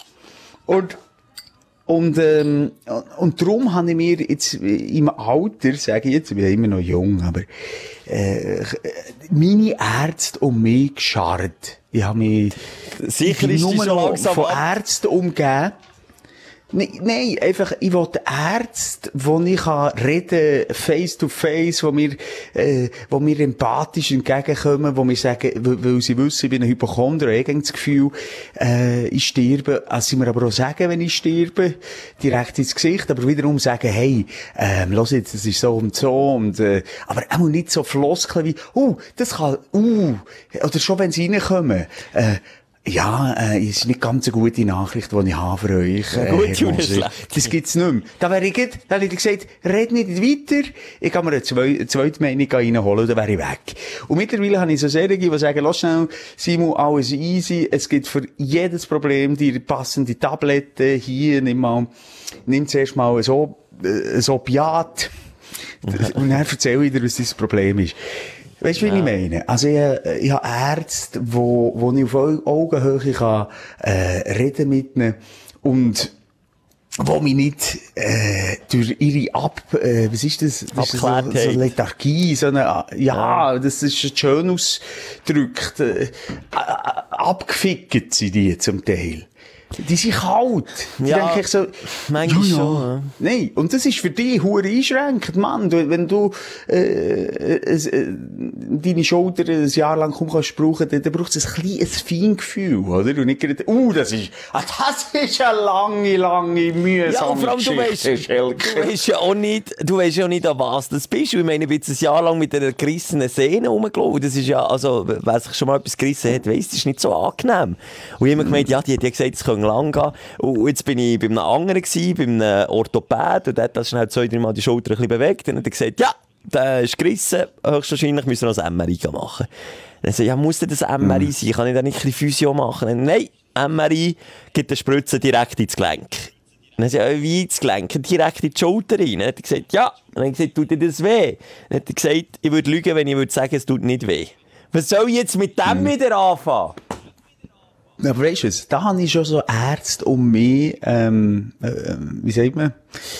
[SPEAKER 5] Und Und, ähm, und darum habe ich mir jetzt im Alter, sage ich jetzt, ich bin ja immer noch jung, aber äh, meine Ärzte um mich gescharrt. Ich habe mich
[SPEAKER 1] Sicher ist
[SPEAKER 5] nur
[SPEAKER 1] die schon
[SPEAKER 5] noch
[SPEAKER 1] langsam
[SPEAKER 5] von
[SPEAKER 1] ab.
[SPEAKER 5] Ärzten umgeben. Nein, nein, einfach, ich will Ärzte, wo ich kann reden, face to face, wo mir, äh, wo mir empathisch entgegenkommen, wo mir sagen, weil, weil sie wissen, ich bin ein Hypochonder, ich habe das Gefühl, äh, ich sterbe, also sie mir aber auch sagen, wenn ich sterbe, direkt ins Gesicht, aber wiederum sagen, hey, ähm, los jetzt, das ist so und so, und, äh, aber auch nicht so Floskeln wie, uh, das kann, uh, oder schon wenn sie reinkommen, äh, ja, äh, ist nicht ganz eine gute Nachricht, die ich habe für euch. Äh,
[SPEAKER 1] gut,
[SPEAKER 5] Herr Moser. Das gibt's nicht mehr. Da wäre ich, da hätte ich gesagt, red nicht weiter. Ich kann mir eine, zwei, eine zweite Meinung reinholen, dann wäre ich weg. Und mittlerweile habe ich so Serien, die sagen, lass schnell, Simon, alles easy. Es gibt für jedes Problem die passende Tablette. Hier, nimm mal, nimm zuerst mal ein, so, ein Opiat. Und dann erzähle ich dir, was das Problem ist. Weißt du, wie ja. ich meine? Also, ich, ich habe Ärzte, wo, wo ich auf Augenhöhe kann, äh, reden mit ihnen und wo mich nicht, äh, durch ihre Ab, äh, was ist das? Das ist so, so Lethargie, so eine, ja, ja, das ist schön ausgedrückt, äh, äh, abgefickt sind die zum Teil. Die sind kalt. Die
[SPEAKER 1] ja,
[SPEAKER 5] denke ich so,
[SPEAKER 1] manchmal
[SPEAKER 5] ja,
[SPEAKER 1] schon. Ja.
[SPEAKER 5] Nein. Und das ist für dich hure einschränkend, Mann. Du, wenn du, äh, äh, deine Schulter ein Jahr lang kaum kannst brauchen, dann, dann braucht es ein kleines Feingefühl, oder? Und nicht gerade, uh, das ist, ah, das ist eine lange, lange, mühsame
[SPEAKER 1] ja, und vor allem,
[SPEAKER 5] Geschichte,
[SPEAKER 1] du weißt, du weißt ja auch nicht, du weißt ja auch nicht, an was das bist. Ich meine, ich bin jetzt ein Jahr lang mit einer gerissenen Sehne rumgelaufen. Das ist ja, also, wer sich schon mal etwas gerissen hat, weiss, das ist nicht so angenehm. Und ich habe mir gemeint, ja, die hat ja gesagt, es können lang gehen. Und jetzt bin ich bei einem anderen gewesen, bei einem Orthopäd, und der hat das schnell zwei, drei Mal die Schulter ein bisschen bewegt, und hat gesagt, ja, der ist gerissen, höchstwahrscheinlich müssen wir noch ein M R I machen. Dann sagt ja, muss denn das M R I sein? Kann ich da nicht ein bisschen Physio machen? Dann, nein, M R I gibt eine Spritze direkt ins Gelenk. Dann sagt er, wie ins Gelenk? Direkt in die Schulter rein. Dann hat er gesagt, ja. Dann hat er gesagt, tut dir das weh? Dann hat er gesagt, ich würde lügen, wenn ich würde sagen, es tut nicht weh. Was soll ich jetzt mit dem mhm. wieder anfangen?
[SPEAKER 5] Aber weißt du was, da habe ich schon so Ärzte um mich, ähm, äh, wie sagt man?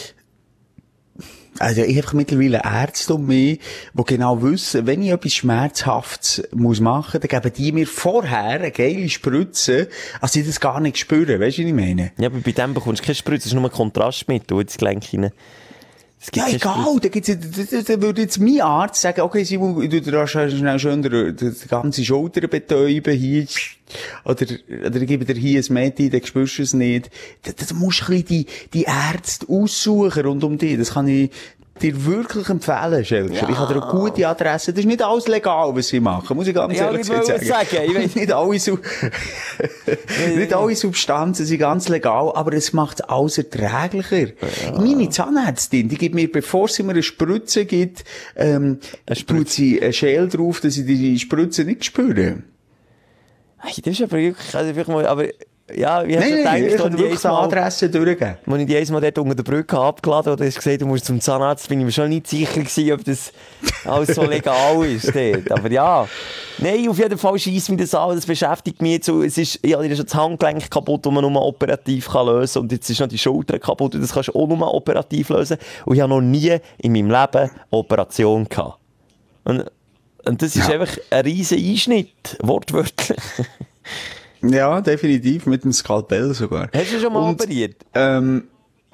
[SPEAKER 5] Also ich habe mittlerweile Ärzte um mich, die genau wissen, wenn ich etwas Schmerzhaftes muss machen, dann geben die mir vorher eine geile Spritze, als ich das gar nicht spüre. Weißt du, was ich meine?
[SPEAKER 1] Ja, aber bei dem bekommst du keine Spritze, das ist nur ein Kontrastmittel ins Gelenk hinein.
[SPEAKER 5] Ja, egal, da gibt's, da, da würde jetzt mein Arzt sagen, okay, Simon, du darfst schnell schön die, die ganze Schulter betäuben, hier, oder, oder ich gebe dir hier ein Medi, dann spürst du es nicht. Da, da musst du ein bisschen die, die Ärzte aussuchen rund um dich. Das kann ich dir wirklich empfehlen, Schelker. Ja. Ich habe dir eine gute Adresse. Das ist nicht alles legal, was sie machen, muss ich ganz
[SPEAKER 1] ja,
[SPEAKER 5] ehrlich sagen. sagen.
[SPEAKER 1] Ich weiß.
[SPEAKER 5] Nicht alle, Su- nicht alle Substanzen sind ganz legal, aber es macht es alles erträglicher. Ja. Meine Zahnärztin, die gibt mir, bevor sie mir eine Spritze gibt, ähm, tut sie ein Schäl drauf, dass ich die Spritze nicht spüre.
[SPEAKER 1] Das ist aber wirklich, also wirklich mal, aber, ja, wie hast
[SPEAKER 5] nein,
[SPEAKER 1] du
[SPEAKER 5] nein,
[SPEAKER 1] gedacht,
[SPEAKER 5] ich kann wirklich die Adresse durchgeben.
[SPEAKER 1] Als ich die einmal dort unter der Brücke abgeladen habe, hast du gesagt, du musst zum Zahnarzt, bin ich mir schon nicht sicher gewesen, ob das alles so legal ist dort. Aber ja, nein, auf jeden Fall scheisst mich das an, das beschäftigt mich jetzt. Es ist, ich habe schon das Handgelenk kaputt, das man nur operativ kann lösen kann. Und jetzt ist noch die Schulter kaputt, und das kannst du auch nur operativ lösen. Und ich habe noch nie in meinem Leben eine Operation gehabt. Und, und das ist ja. einfach ein riesen Einschnitt, wortwörtlich.
[SPEAKER 5] Ja, definitiv, mit dem Skalpell sogar.
[SPEAKER 1] Hast du schon mal und, operiert?
[SPEAKER 5] Ähm,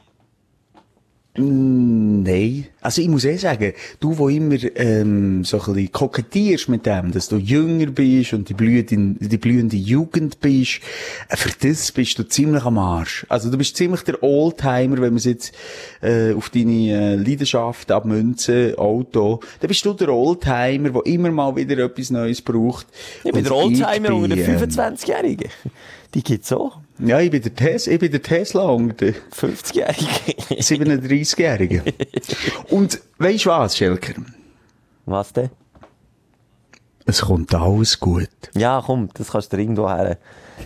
[SPEAKER 5] nein. Also ich muss eh sagen, du, wo immer ähm, so ein bisschen kokettierst mit dem, dass du jünger bist und die blühende, die blühende Jugend bist, äh, für das bist du ziemlich am Arsch. Also du bist ziemlich der Oldtimer, wenn wir es jetzt äh, auf deine äh, Leidenschaft abmünzen, Auto, dann bist du der Oldtimer, der immer mal wieder etwas Neues braucht.
[SPEAKER 1] Ich bin der Oldtimer unter den fünfundzwanzigjährigen. Die gibt's auch.
[SPEAKER 5] Ja, ich bin der Tesla, ich bin der Tesla und der
[SPEAKER 1] fünfzigjährige.
[SPEAKER 5] siebenunddreißigjährige. Und weisst du was, Schelker?
[SPEAKER 1] Was denn?
[SPEAKER 5] Es kommt alles gut.
[SPEAKER 1] Ja, komm, das kannst du irgendwo her.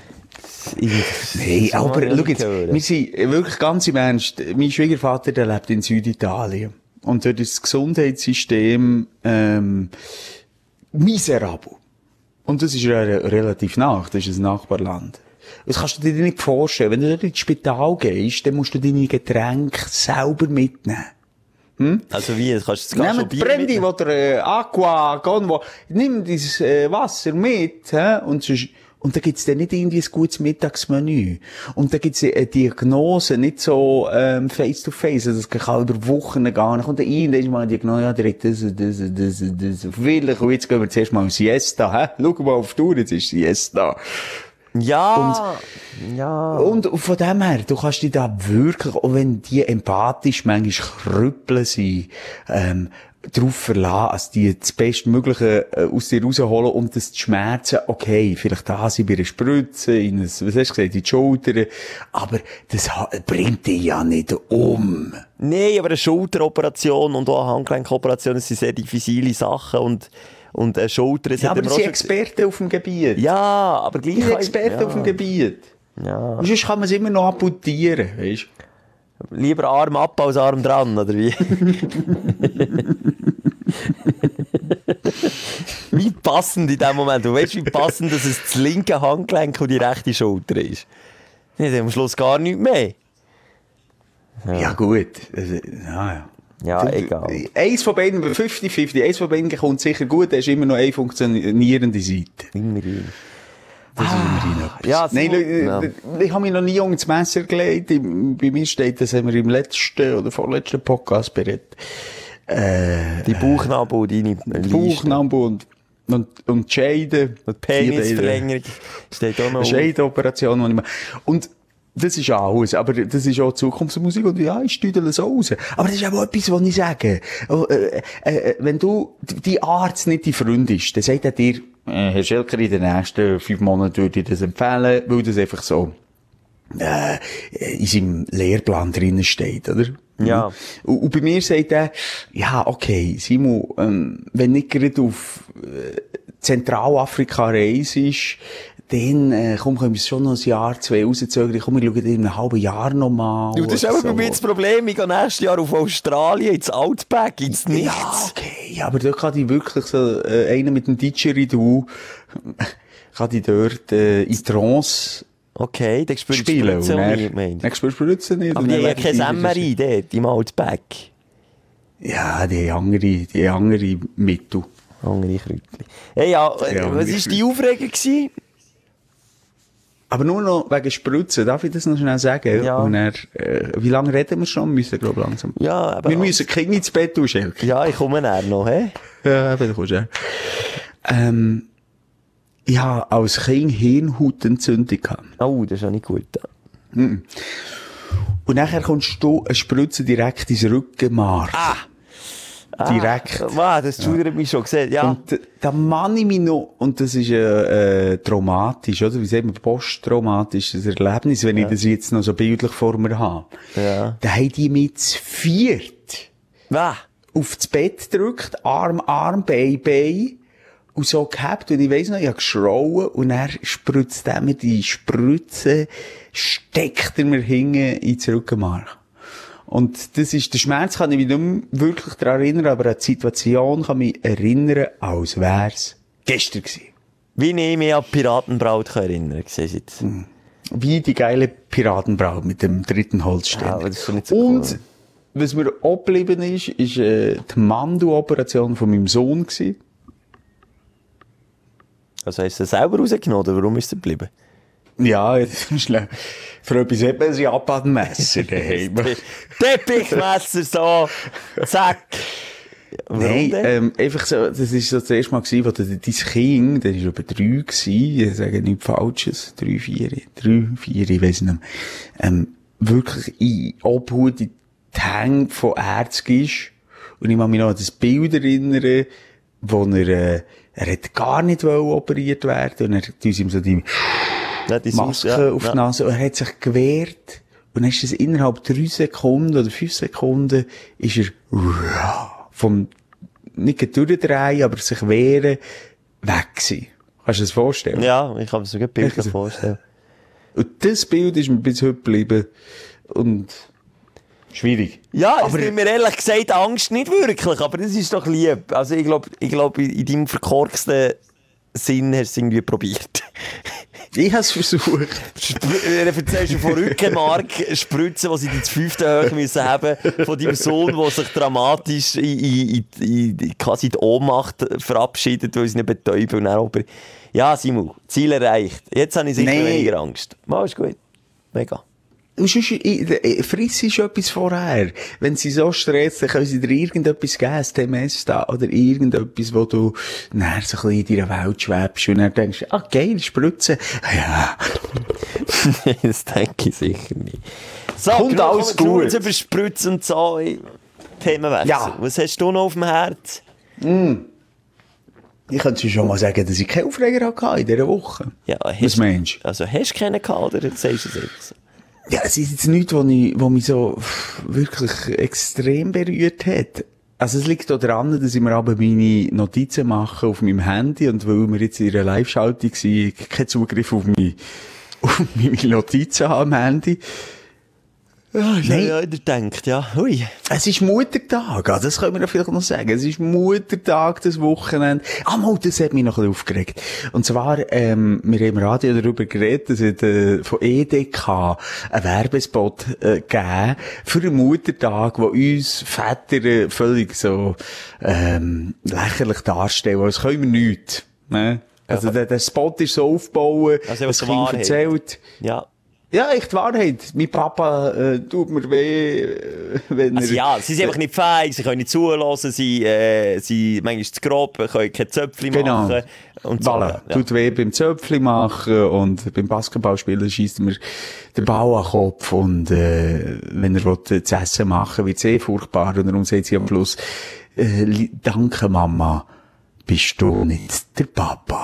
[SPEAKER 5] Nein, aber schau jetzt, hören. Wir sind wirklich ganz im Ernst. Mein Schwiegervater, der lebt in Süditalien. Und dort ist das Gesundheitssystem ähm, miserabel. Und das ist ja relativ nach, das ist ein Nachbarland. Das kannst du dir nicht vorstellen. Wenn du dort ins Spital gehst, dann musst du deine Getränke selber mitnehmen. Hm?
[SPEAKER 1] Also wie? Das kannst du das
[SPEAKER 5] Nimm Brandy oder äh, Aqua, Convo. Nimm dieses äh, Wasser mit. Hä? Und, sonst, und da gibt's dann nicht irgendwie ein gutes Mittagsmenü. Und da gibt's eine Diagnose, nicht so ähm, face to face. Also das kann über Wochen gehen. Dann kommt da rein, dann ist mal eine Diagnose, ja, direkt das, das, das, das, auf Willig. Und jetzt gehen wir zuerst mal auf Siesta. Hä? Schau mal auf die Tour, jetzt ist Siesta.
[SPEAKER 1] Ja,
[SPEAKER 5] und,
[SPEAKER 1] ja.
[SPEAKER 5] Und von dem her, du kannst dich da wirklich, auch wenn die empathisch manchmal Krüppel sind, ähm, darauf verlassen, dass die das Bestmögliche äh, aus dir rausholen und das Schmerzen, okay, vielleicht da sind bei einer Spritze, in ein, was hast du gesagt, in die Schulter, aber das bringt dich ja nicht um.
[SPEAKER 1] Nein, aber eine Schulteroperation und auch eine Handgelenkoperation, das sind sehr diffizile Sachen und Und eine Schulter...
[SPEAKER 5] Ja, aber sie sind Experten auf dem Gebiet.
[SPEAKER 1] Ja, aber gleich...
[SPEAKER 5] Die sind Experten ja. auf dem Gebiet.
[SPEAKER 1] Ja.
[SPEAKER 5] Und sonst kann man es immer noch amputieren, weißt
[SPEAKER 1] du? Lieber Arm ab als Arm dran, oder wie? Wie passend in dem Moment. Du weißt, wie passend, dass es das linke Handgelenk und die rechte Schulter ist. Nicht am Schluss gar nichts mehr.
[SPEAKER 5] Ja, ja gut. Also, ja, ja.
[SPEAKER 1] Ja,
[SPEAKER 5] du,
[SPEAKER 1] egal.
[SPEAKER 5] Eins von beiden, fünfzig fünfzig, eins von beiden kommt sicher gut, da ist immer noch eine funktionierende Seite.
[SPEAKER 1] Immerhin.
[SPEAKER 5] Das ist
[SPEAKER 1] ah,
[SPEAKER 5] immerhin etwas.
[SPEAKER 1] Ja, so,
[SPEAKER 5] Nein,
[SPEAKER 1] ja.
[SPEAKER 5] Ich, ich habe mich noch nie ins Messer gelegt. Bei mir steht, das haben wir im letzten oder vorletzten Podcast berät. Äh,
[SPEAKER 1] die Bauchnabel, deine
[SPEAKER 5] Bauchnabel und, und, und die Scheide.
[SPEAKER 1] Und Penisverlängerung steht auch noch.
[SPEAKER 5] Scheidenoperation, die ich mache. Und das ist alles, aber das ist auch Zukunftsmusik und ja, ich stüdel es raus. Aber das ist auch etwas, was ich sage. Äh, äh, wenn du, die Arzt nicht dein Freund ist, dann sagt er dir, äh, Herr Schelker, in den nächsten fünf Monaten würde ich das empfehlen, weil das einfach so äh, in seinem Lehrplan drinnen steht, oder?
[SPEAKER 1] Ja.
[SPEAKER 5] Und, und bei mir sagt er, ja, okay, Simon, ähm, wenn nicht gerade auf äh, Zentralafrika reist, dann, äh, komm, können wir es schon noch ein Jahr, zwei rauszögern. Komm, wir schauen in einem halben Jahr noch mal.
[SPEAKER 1] Du, das ist aber bei mir das Problem. Ich gehe nächstes Jahr auf Australien, ins Outback, ins Nichts.
[SPEAKER 5] Ja, okay. Ja, aber dort kann ich wirklich so, äh, einer mit dem Didgeridoo, kann ich dort, äh, in Trance
[SPEAKER 1] Okay, dann spürst du
[SPEAKER 5] spielen.
[SPEAKER 1] Spritze
[SPEAKER 5] Und
[SPEAKER 1] auch
[SPEAKER 5] dann-
[SPEAKER 1] nicht, meinst du?
[SPEAKER 5] Dann spürst du Spritze nicht.
[SPEAKER 1] Aber
[SPEAKER 5] und
[SPEAKER 1] die
[SPEAKER 5] dann
[SPEAKER 1] haben ja
[SPEAKER 5] legen
[SPEAKER 1] kein
[SPEAKER 5] die-
[SPEAKER 1] M R I dort, im Outback.
[SPEAKER 5] Ja, die haben andere, die haben andere Mittel.
[SPEAKER 1] Andere Kräutchen. Hey, ja, äh,
[SPEAKER 5] Ja,
[SPEAKER 1] was
[SPEAKER 5] andere
[SPEAKER 1] war die Aufregung gewesen?
[SPEAKER 5] Aber nur noch wegen Spritzen, darf ich das noch schnell sagen?
[SPEAKER 1] Ja.
[SPEAKER 5] Und er, äh, wie lange reden wir schon? Wir müssen, glaube ich, langsam.
[SPEAKER 1] Ja, aber...
[SPEAKER 5] Wir müssen Kinder ins Bett tun, Schelke.
[SPEAKER 1] Ja, ich komme näher noch, hä?
[SPEAKER 5] Ja, eben, du kommst ja. Ähm, ich habe als Kind Hirnhautentzündung gehabt.
[SPEAKER 1] Oh, das ist auch nicht gut.
[SPEAKER 5] Und nachher kommst du eine Spritze direkt ins Rückenmark.
[SPEAKER 1] Ah!
[SPEAKER 5] Direkt.
[SPEAKER 1] Ah, wow, das schudert mich schon gesehen, ja.
[SPEAKER 5] Und da, da mann ich mich noch, und das ist äh, äh, traumatisch, oder? Wie sagt man, posttraumatisches Erlebnis, wenn ich das jetzt noch so bildlich vor mir habe.
[SPEAKER 1] Ja.
[SPEAKER 5] Da haben die mich zu viert
[SPEAKER 1] Wow.
[SPEAKER 5] auf das Bett gedrückt, Arm, Arm, Bein, Bein, und so gehabt, und ich weiss noch, ich habe geschrauen, und er spritzt er mir die Spritze, steckt er mir hinten ins Rückenmark. Und das ist, der Schmerz kann ich mich nicht mehr wirklich daran erinnern, aber an die Situation kann ich mich erinnern, als wär's gestern gewesen.
[SPEAKER 1] Wie ich mich an die Piratenbraut kann erinnern kann. Jetzt.
[SPEAKER 5] Wie die geile Piratenbraut mit dem dritten Holzständer.
[SPEAKER 1] Ja, aber das ist schon nicht so
[SPEAKER 5] Und,
[SPEAKER 1] cool.
[SPEAKER 5] was mir auch geblieben ist, ist, äh, die Mandeloperation von meinem Sohn gewesen.
[SPEAKER 1] Also hast du es selber rausgenommen, oder warum ist es geblieben?
[SPEAKER 5] Ja, das ist schnell. Für etwas hat man ein Japan-Messer daheim.
[SPEAKER 1] Teppichmesser, so, zack. Warum
[SPEAKER 5] Nein,
[SPEAKER 1] denn?
[SPEAKER 5] ähm, einfach so, das ist so das erste Mal gewesen, wo dein Kind, der war über drei gewesen, ich sage nichts Falsches, drei, vier, drei, vier, ich weiss nicht mehr, ähm, wirklich in Obhut, in die Hänge von Ärzten ist. Und ich kann mich noch an das Bild erinnern, wo er, äh, er hat gar nicht wollen operiert werden, und er hat uns ihm so die
[SPEAKER 1] Ja, die
[SPEAKER 5] Maske
[SPEAKER 1] Sauce, ja,
[SPEAKER 5] auf
[SPEAKER 1] ja.
[SPEAKER 5] die Nase, und er hat sich gewehrt, und dann ist es innerhalb drei Sekunden oder fünf Sekunden, ist er vom, nicht durchdrehen, aber sich wehren, weg gewesen. Kannst du dir das vorstellen?
[SPEAKER 1] Ja, ich kann mir so ein Bild
[SPEAKER 5] Also-
[SPEAKER 1] vorstellen.
[SPEAKER 5] Und das Bild ist mir bis heute geblieben, und schwierig.
[SPEAKER 1] Ja, es
[SPEAKER 5] Aber-
[SPEAKER 1] nimmt mir ehrlich gesagt Angst nicht wirklich, aber das ist doch lieb. Also ich glaube, ich glaub, in in deinem verkorksten Sinn hast du es irgendwie probiert.
[SPEAKER 5] Ich habe es versucht.
[SPEAKER 1] Sp- Erzählst du von Rückenmark Spritzen, die sie die zu fünften hoch müssen haben, von deinem Sohn, der sich dramatisch in, in, in, in quasi die Ohnmacht verabschiedet, weil sie nicht betäuben und dann aber... Ja, Simon, Ziel erreicht. Jetzt habe ich sicher
[SPEAKER 5] Nee.
[SPEAKER 1] weniger Angst. Mal ist gut. Mega.
[SPEAKER 5] Und sonst, ich- ich- friss ist etwas vorher. Wenn sie so stresst, dann können sie dir irgendetwas geben, ein T M S da, oder irgendetwas, wo du nachher so ein bisschen in deiner Welt schwebst, und dann denkst, ah, geil, Spritzen. Ja.
[SPEAKER 1] Das denke ich sicher nicht. So,
[SPEAKER 5] Kommt
[SPEAKER 1] genug
[SPEAKER 5] alles
[SPEAKER 1] genug
[SPEAKER 5] gut.
[SPEAKER 1] jetzt über Spritzen und so. Themenwechsel.
[SPEAKER 5] Ja.
[SPEAKER 1] Was hast du noch auf dem Herz?
[SPEAKER 5] Ich könnte schon mal sagen, dass ich keinen Aufreger hatte in dieser Woche.
[SPEAKER 1] Ja,
[SPEAKER 5] Was
[SPEAKER 1] hast,
[SPEAKER 5] meinst du?
[SPEAKER 1] also hast du keinen gehabt, oder sagst du es jetzt?
[SPEAKER 5] Ja, es ist jetzt nichts, was ich, was mich so pff, wirklich extrem berührt hat. Also es liegt auch daran, dass ich mir aber meine Notizen mache auf meinem Handy, und weil wir jetzt in einer Live-Schaltung waren, ich keinen Zugriff auf meine, auf meine Notizen habe am Handy.
[SPEAKER 1] Ja, ich
[SPEAKER 5] Nein.
[SPEAKER 1] habe ja gedacht, ja. Hui.
[SPEAKER 5] Es ist Muttertag, ah, das können wir ja vielleicht noch sagen. Es ist Muttertag, das Wochenende. Ah, mal, das hat mich noch ein bisschen aufgeregt. Und zwar, ähm, wir haben im Radio darüber geredet, dass es äh, von E D K einen Werbespot äh, gegeben für den Muttertag, wo uns Väter äh, völlig so ähm, lächerlich darstellen, als können wir nichts. Ne? Also der, der Spot ist so aufgebaut,
[SPEAKER 1] Also,
[SPEAKER 5] das
[SPEAKER 1] was
[SPEAKER 5] Kind
[SPEAKER 1] Wahrheit.
[SPEAKER 5] erzählt.
[SPEAKER 1] Ja.
[SPEAKER 5] Ja, echt Wahrheit. Mein Papa äh, tut mir weh, äh, wenn
[SPEAKER 1] Also
[SPEAKER 5] er...
[SPEAKER 1] ja, sie sind einfach nicht fähig, sie können nicht zulassen, sie, äh, sie manchmal zu grob, können keine Zöpfchen
[SPEAKER 5] Genau.
[SPEAKER 1] machen. Und so.
[SPEAKER 5] Voilà.
[SPEAKER 1] Ja.
[SPEAKER 5] Tut weh beim Zöpfli machen, und beim Basketballspielen schießt mir den Ball an den Kopf, und äh, wenn er will, äh, zu essen machen, wird es eh furchtbar, und darum sagt sie am Schluss, äh, li- danke Mama, bist du nicht der Papa.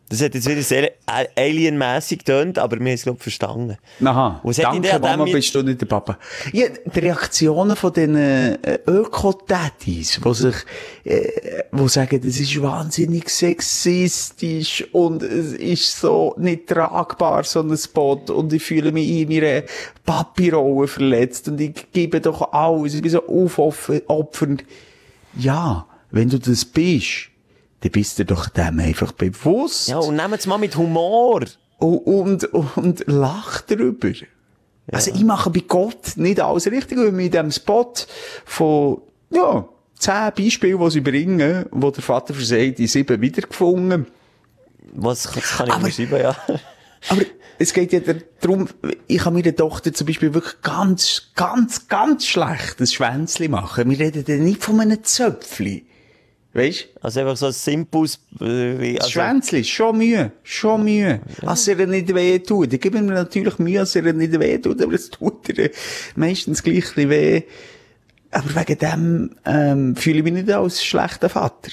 [SPEAKER 1] Das hat jetzt wieder sehr alienmässig getönt, aber wir haben es, glaube ich, verstanden.
[SPEAKER 5] Aha,
[SPEAKER 1] Was hat
[SPEAKER 5] danke Mama, mit... bist du nicht der Papa. Ja, die Reaktionen von den äh, Öko-Daddies, die sich, äh, die sagen, das ist wahnsinnig sexistisch und es ist so nicht tragbar, so ein Spot, und ich fühle mich in meiner Papi-Rolle verletzt und ich gebe doch alles, ich bin so aufopfernd. Ja, wenn du das bist, dann bist du doch dem einfach bewusst.
[SPEAKER 1] Ja, und nehmt es mal mit Humor.
[SPEAKER 5] Und, und, und lach drüber. Ja. Also, ich mache bei Gott nicht alles richtig, weil wir in diesem Spot von, ja, zehn Beispielen, die sie bringen, wo der Vater versagt, die sieben wiedergefunden.
[SPEAKER 1] Was, das kann ich aber, schreiben, ja.
[SPEAKER 5] Aber es geht ja darum, ich kann meiner Tochter zum Beispiel wirklich ganz, ganz, ganz schlecht ein Schwänzchen machen. Wir reden dann nicht von einem Zöpfchen. Weißt?
[SPEAKER 1] Also einfach so ein simples... Äh,
[SPEAKER 5] also... Schwänzchen, schon Mühe, schon Mühe. Ja. Als er nicht weh tut. Ich gebe mir natürlich Mühe, als er nicht weh tut, aber es tut er meistens gleich ein bisschen weh. Aber wegen dem ähm, fühle ich mich nicht als schlechter Vater.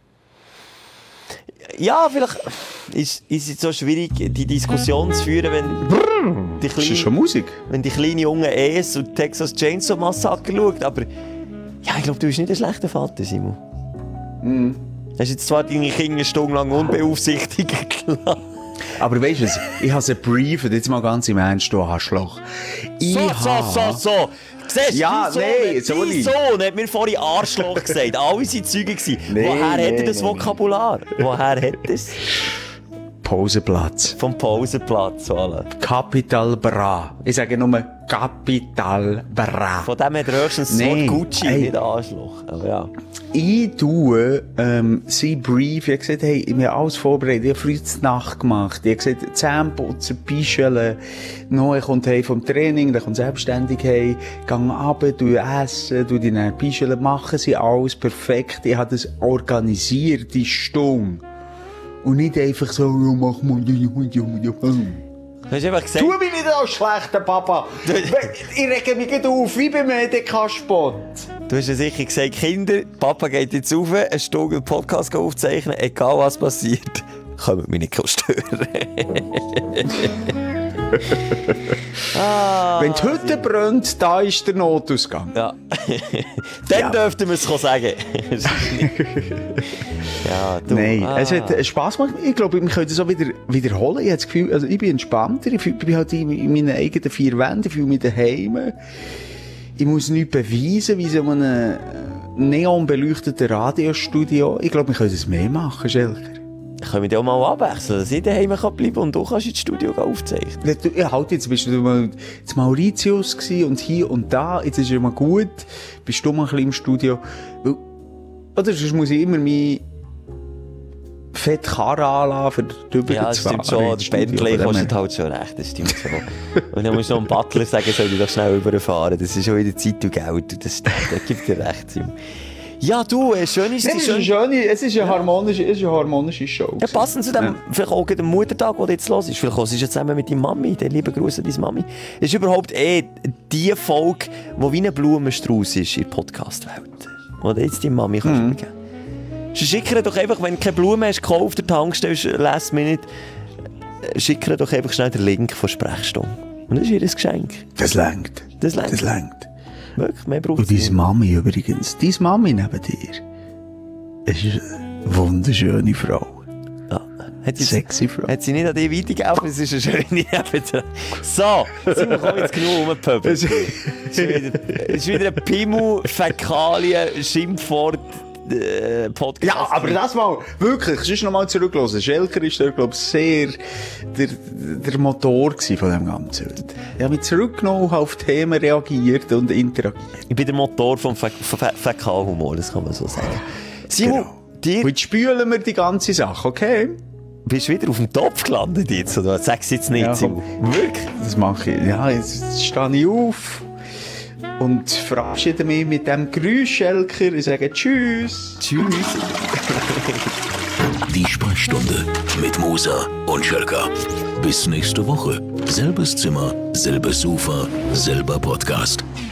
[SPEAKER 1] Ja, vielleicht ist, ist es so schwierig, die Diskussion zu führen, wenn...
[SPEAKER 5] Brrr, die kleine, ist das schon Musik?
[SPEAKER 1] Wenn die kleine junge E S und Texas Chainsaw Massacre schaut, aber... Ja, ich glaube, du bist nicht ein schlechter Vater, Simon. Mm. Hast jetzt zwar deine Kinder eine Stunde lang unbeaufsichtigt gelassen.
[SPEAKER 5] Aber weisst du, ich habe sie briefed, jetzt mal ganz im Ernst, du Arschloch. Ich
[SPEAKER 1] so,
[SPEAKER 5] ha...
[SPEAKER 1] so, so, so. Siehst du,
[SPEAKER 5] ja, nein, so
[SPEAKER 1] dein Sohn hat mir vorhin Arschloch gesagt. Alle waren Zeugen gewesen. Nee, Woher nee, hat er das nee, Vokabular? Nee. Woher hat er es?
[SPEAKER 5] Pausenplatz.
[SPEAKER 1] Vom Pausenplatz, voilà.
[SPEAKER 5] Capital Bra. Ich sage nur Capital Bra.
[SPEAKER 1] Von dem hat er höchstens das Wort Gucci, ey, nicht Arschloch. Aber ja.
[SPEAKER 5] Ich tue, ähm, sie brief, ich habe gesagt, hey, ich habe alles vorbereitet, ich habe früh die Nacht gemacht, ich habe gesagt, Zähneputzen, Pischeln, noch, ich komme heim vom Training, dann kommt selbstständig heim, gehe runter, tue essen, tue die dann Pischeln, machen sie alles perfekt, ich habe das organisiert, die Stunde. Und nicht einfach so, ja, mach mal, ja, ja, ja.
[SPEAKER 1] Du hast einfach gesagt...
[SPEAKER 5] Tu mich nicht als schlechter Papa. Ich rege mich nicht auf, wie beim E D K-Spot.
[SPEAKER 1] Du hast ja sicher gesagt, Kinder, Papa geht jetzt rauf, eine Stunde einen Podcast aufzeichnen, egal was passiert, kommt mich nicht stören. ah,
[SPEAKER 5] Wenn die Hütte brennt, da ist der Notausgang.
[SPEAKER 1] Ja. Dann ja. dürften wir es sagen. Ja, du,
[SPEAKER 5] Nein,
[SPEAKER 1] ah.
[SPEAKER 5] es hat Spass gemacht. Ich glaube, wir können das auch wieder wiederholen. Ich habe das Gefühl, also ich bin entspannter. Ich bin halt in meinen eigenen vier Wänden. Ich fühle mich daheim. Ich muss nichts beweisen, wie so einem neonbeleuchteten Radiostudio. Ich glaube, wir können das mehr machen, Schelker.
[SPEAKER 1] Können wir dich auch mal abwechseln, dass ich daheim bleiben kann und du kannst ins Studio aufzeichnen?
[SPEAKER 5] Ja, halt, jetzt bist du mal in Mauritius und hier und da. Jetzt ist es mal gut. Bist du mal ein bisschen im Studio. Oder sonst muss ich immer mein fett Karre anlassen, für drüber
[SPEAKER 1] ja, zu fahren. Ja, das stimmt schon. Der Bentley kostet halt schon recht, das stimmt schon. Und dann musst du noch einem Butler sagen, soll ich doch schnell überfahren. Das ist schon wieder Zeit und Geld. Das stimmt, das gibt dir recht, Simon. Ja, du, schön ist
[SPEAKER 5] es. Schön. Schöne, es ist eine harmonische, es ist eine harmonische Show.
[SPEAKER 1] Ja, passend zu dem, ja. Vielleicht auch dem Muttertag, der jetzt los ist. Vielleicht kommst du zusammen mit deiner Mami, den lieben Gruß an deine Mami. Das ist überhaupt eh die Folge, die wie ein Blumenstrauß ist in der Podcast-Welt. Oder jetzt deine Mami kannst mhm. übergeben. Schick ihr doch einfach, wenn du keine Blumen hast gekauft, der Tankstelle last minute, schick ihr doch einfach schnell den Link von Sprechstunde. Und das ist ihr Geschenk.
[SPEAKER 5] Das längt.
[SPEAKER 1] Das längt.
[SPEAKER 5] Das längt.
[SPEAKER 1] Wirklich, mehr braucht
[SPEAKER 5] es nicht. Und deine Mami übrigens, deine Mami neben dir, ist eine wunderschöne Frau.
[SPEAKER 1] Ja. Hat sie,
[SPEAKER 5] sexy Frau.
[SPEAKER 1] Hat sie nicht an dich weitergeholfen, es ist eine schöne neben. So, sind wir kommen jetzt genug rumpöbeln. Es ist wieder ein Pimmel, Fäkalien, Schimpfwort, äh, Podcast.
[SPEAKER 5] Ja, aber das mal, wirklich, sonst noch mal zurückhören. Schelker ist da, glaube ich, sehr der, der Motor von dem Ganzen. Ich habe mich zurückgenommen, auf Themen reagiert und interagiert.
[SPEAKER 1] Ich bin der Motor vom Fä Fä Fäkalhumor, das kann man so sagen. Simon,
[SPEAKER 5] genau. Dir... Heute spülen wir die ganze Sache, okay?
[SPEAKER 1] Bist du wieder auf dem Topf gelandet jetzt, oder? Sag's jetzt nicht, ja, Simon.
[SPEAKER 5] Wirklich? Das mache ich. Ja, jetzt stehe ich auf und verabschiede mich mit dem Geräusch, Schelker. Ich sage Tschüss.
[SPEAKER 1] Tschüss.
[SPEAKER 4] Die Sprechstunde mit Moser und Schelker. Bis nächste Woche. Selbes Zimmer, selbes Sofa, selber Podcast.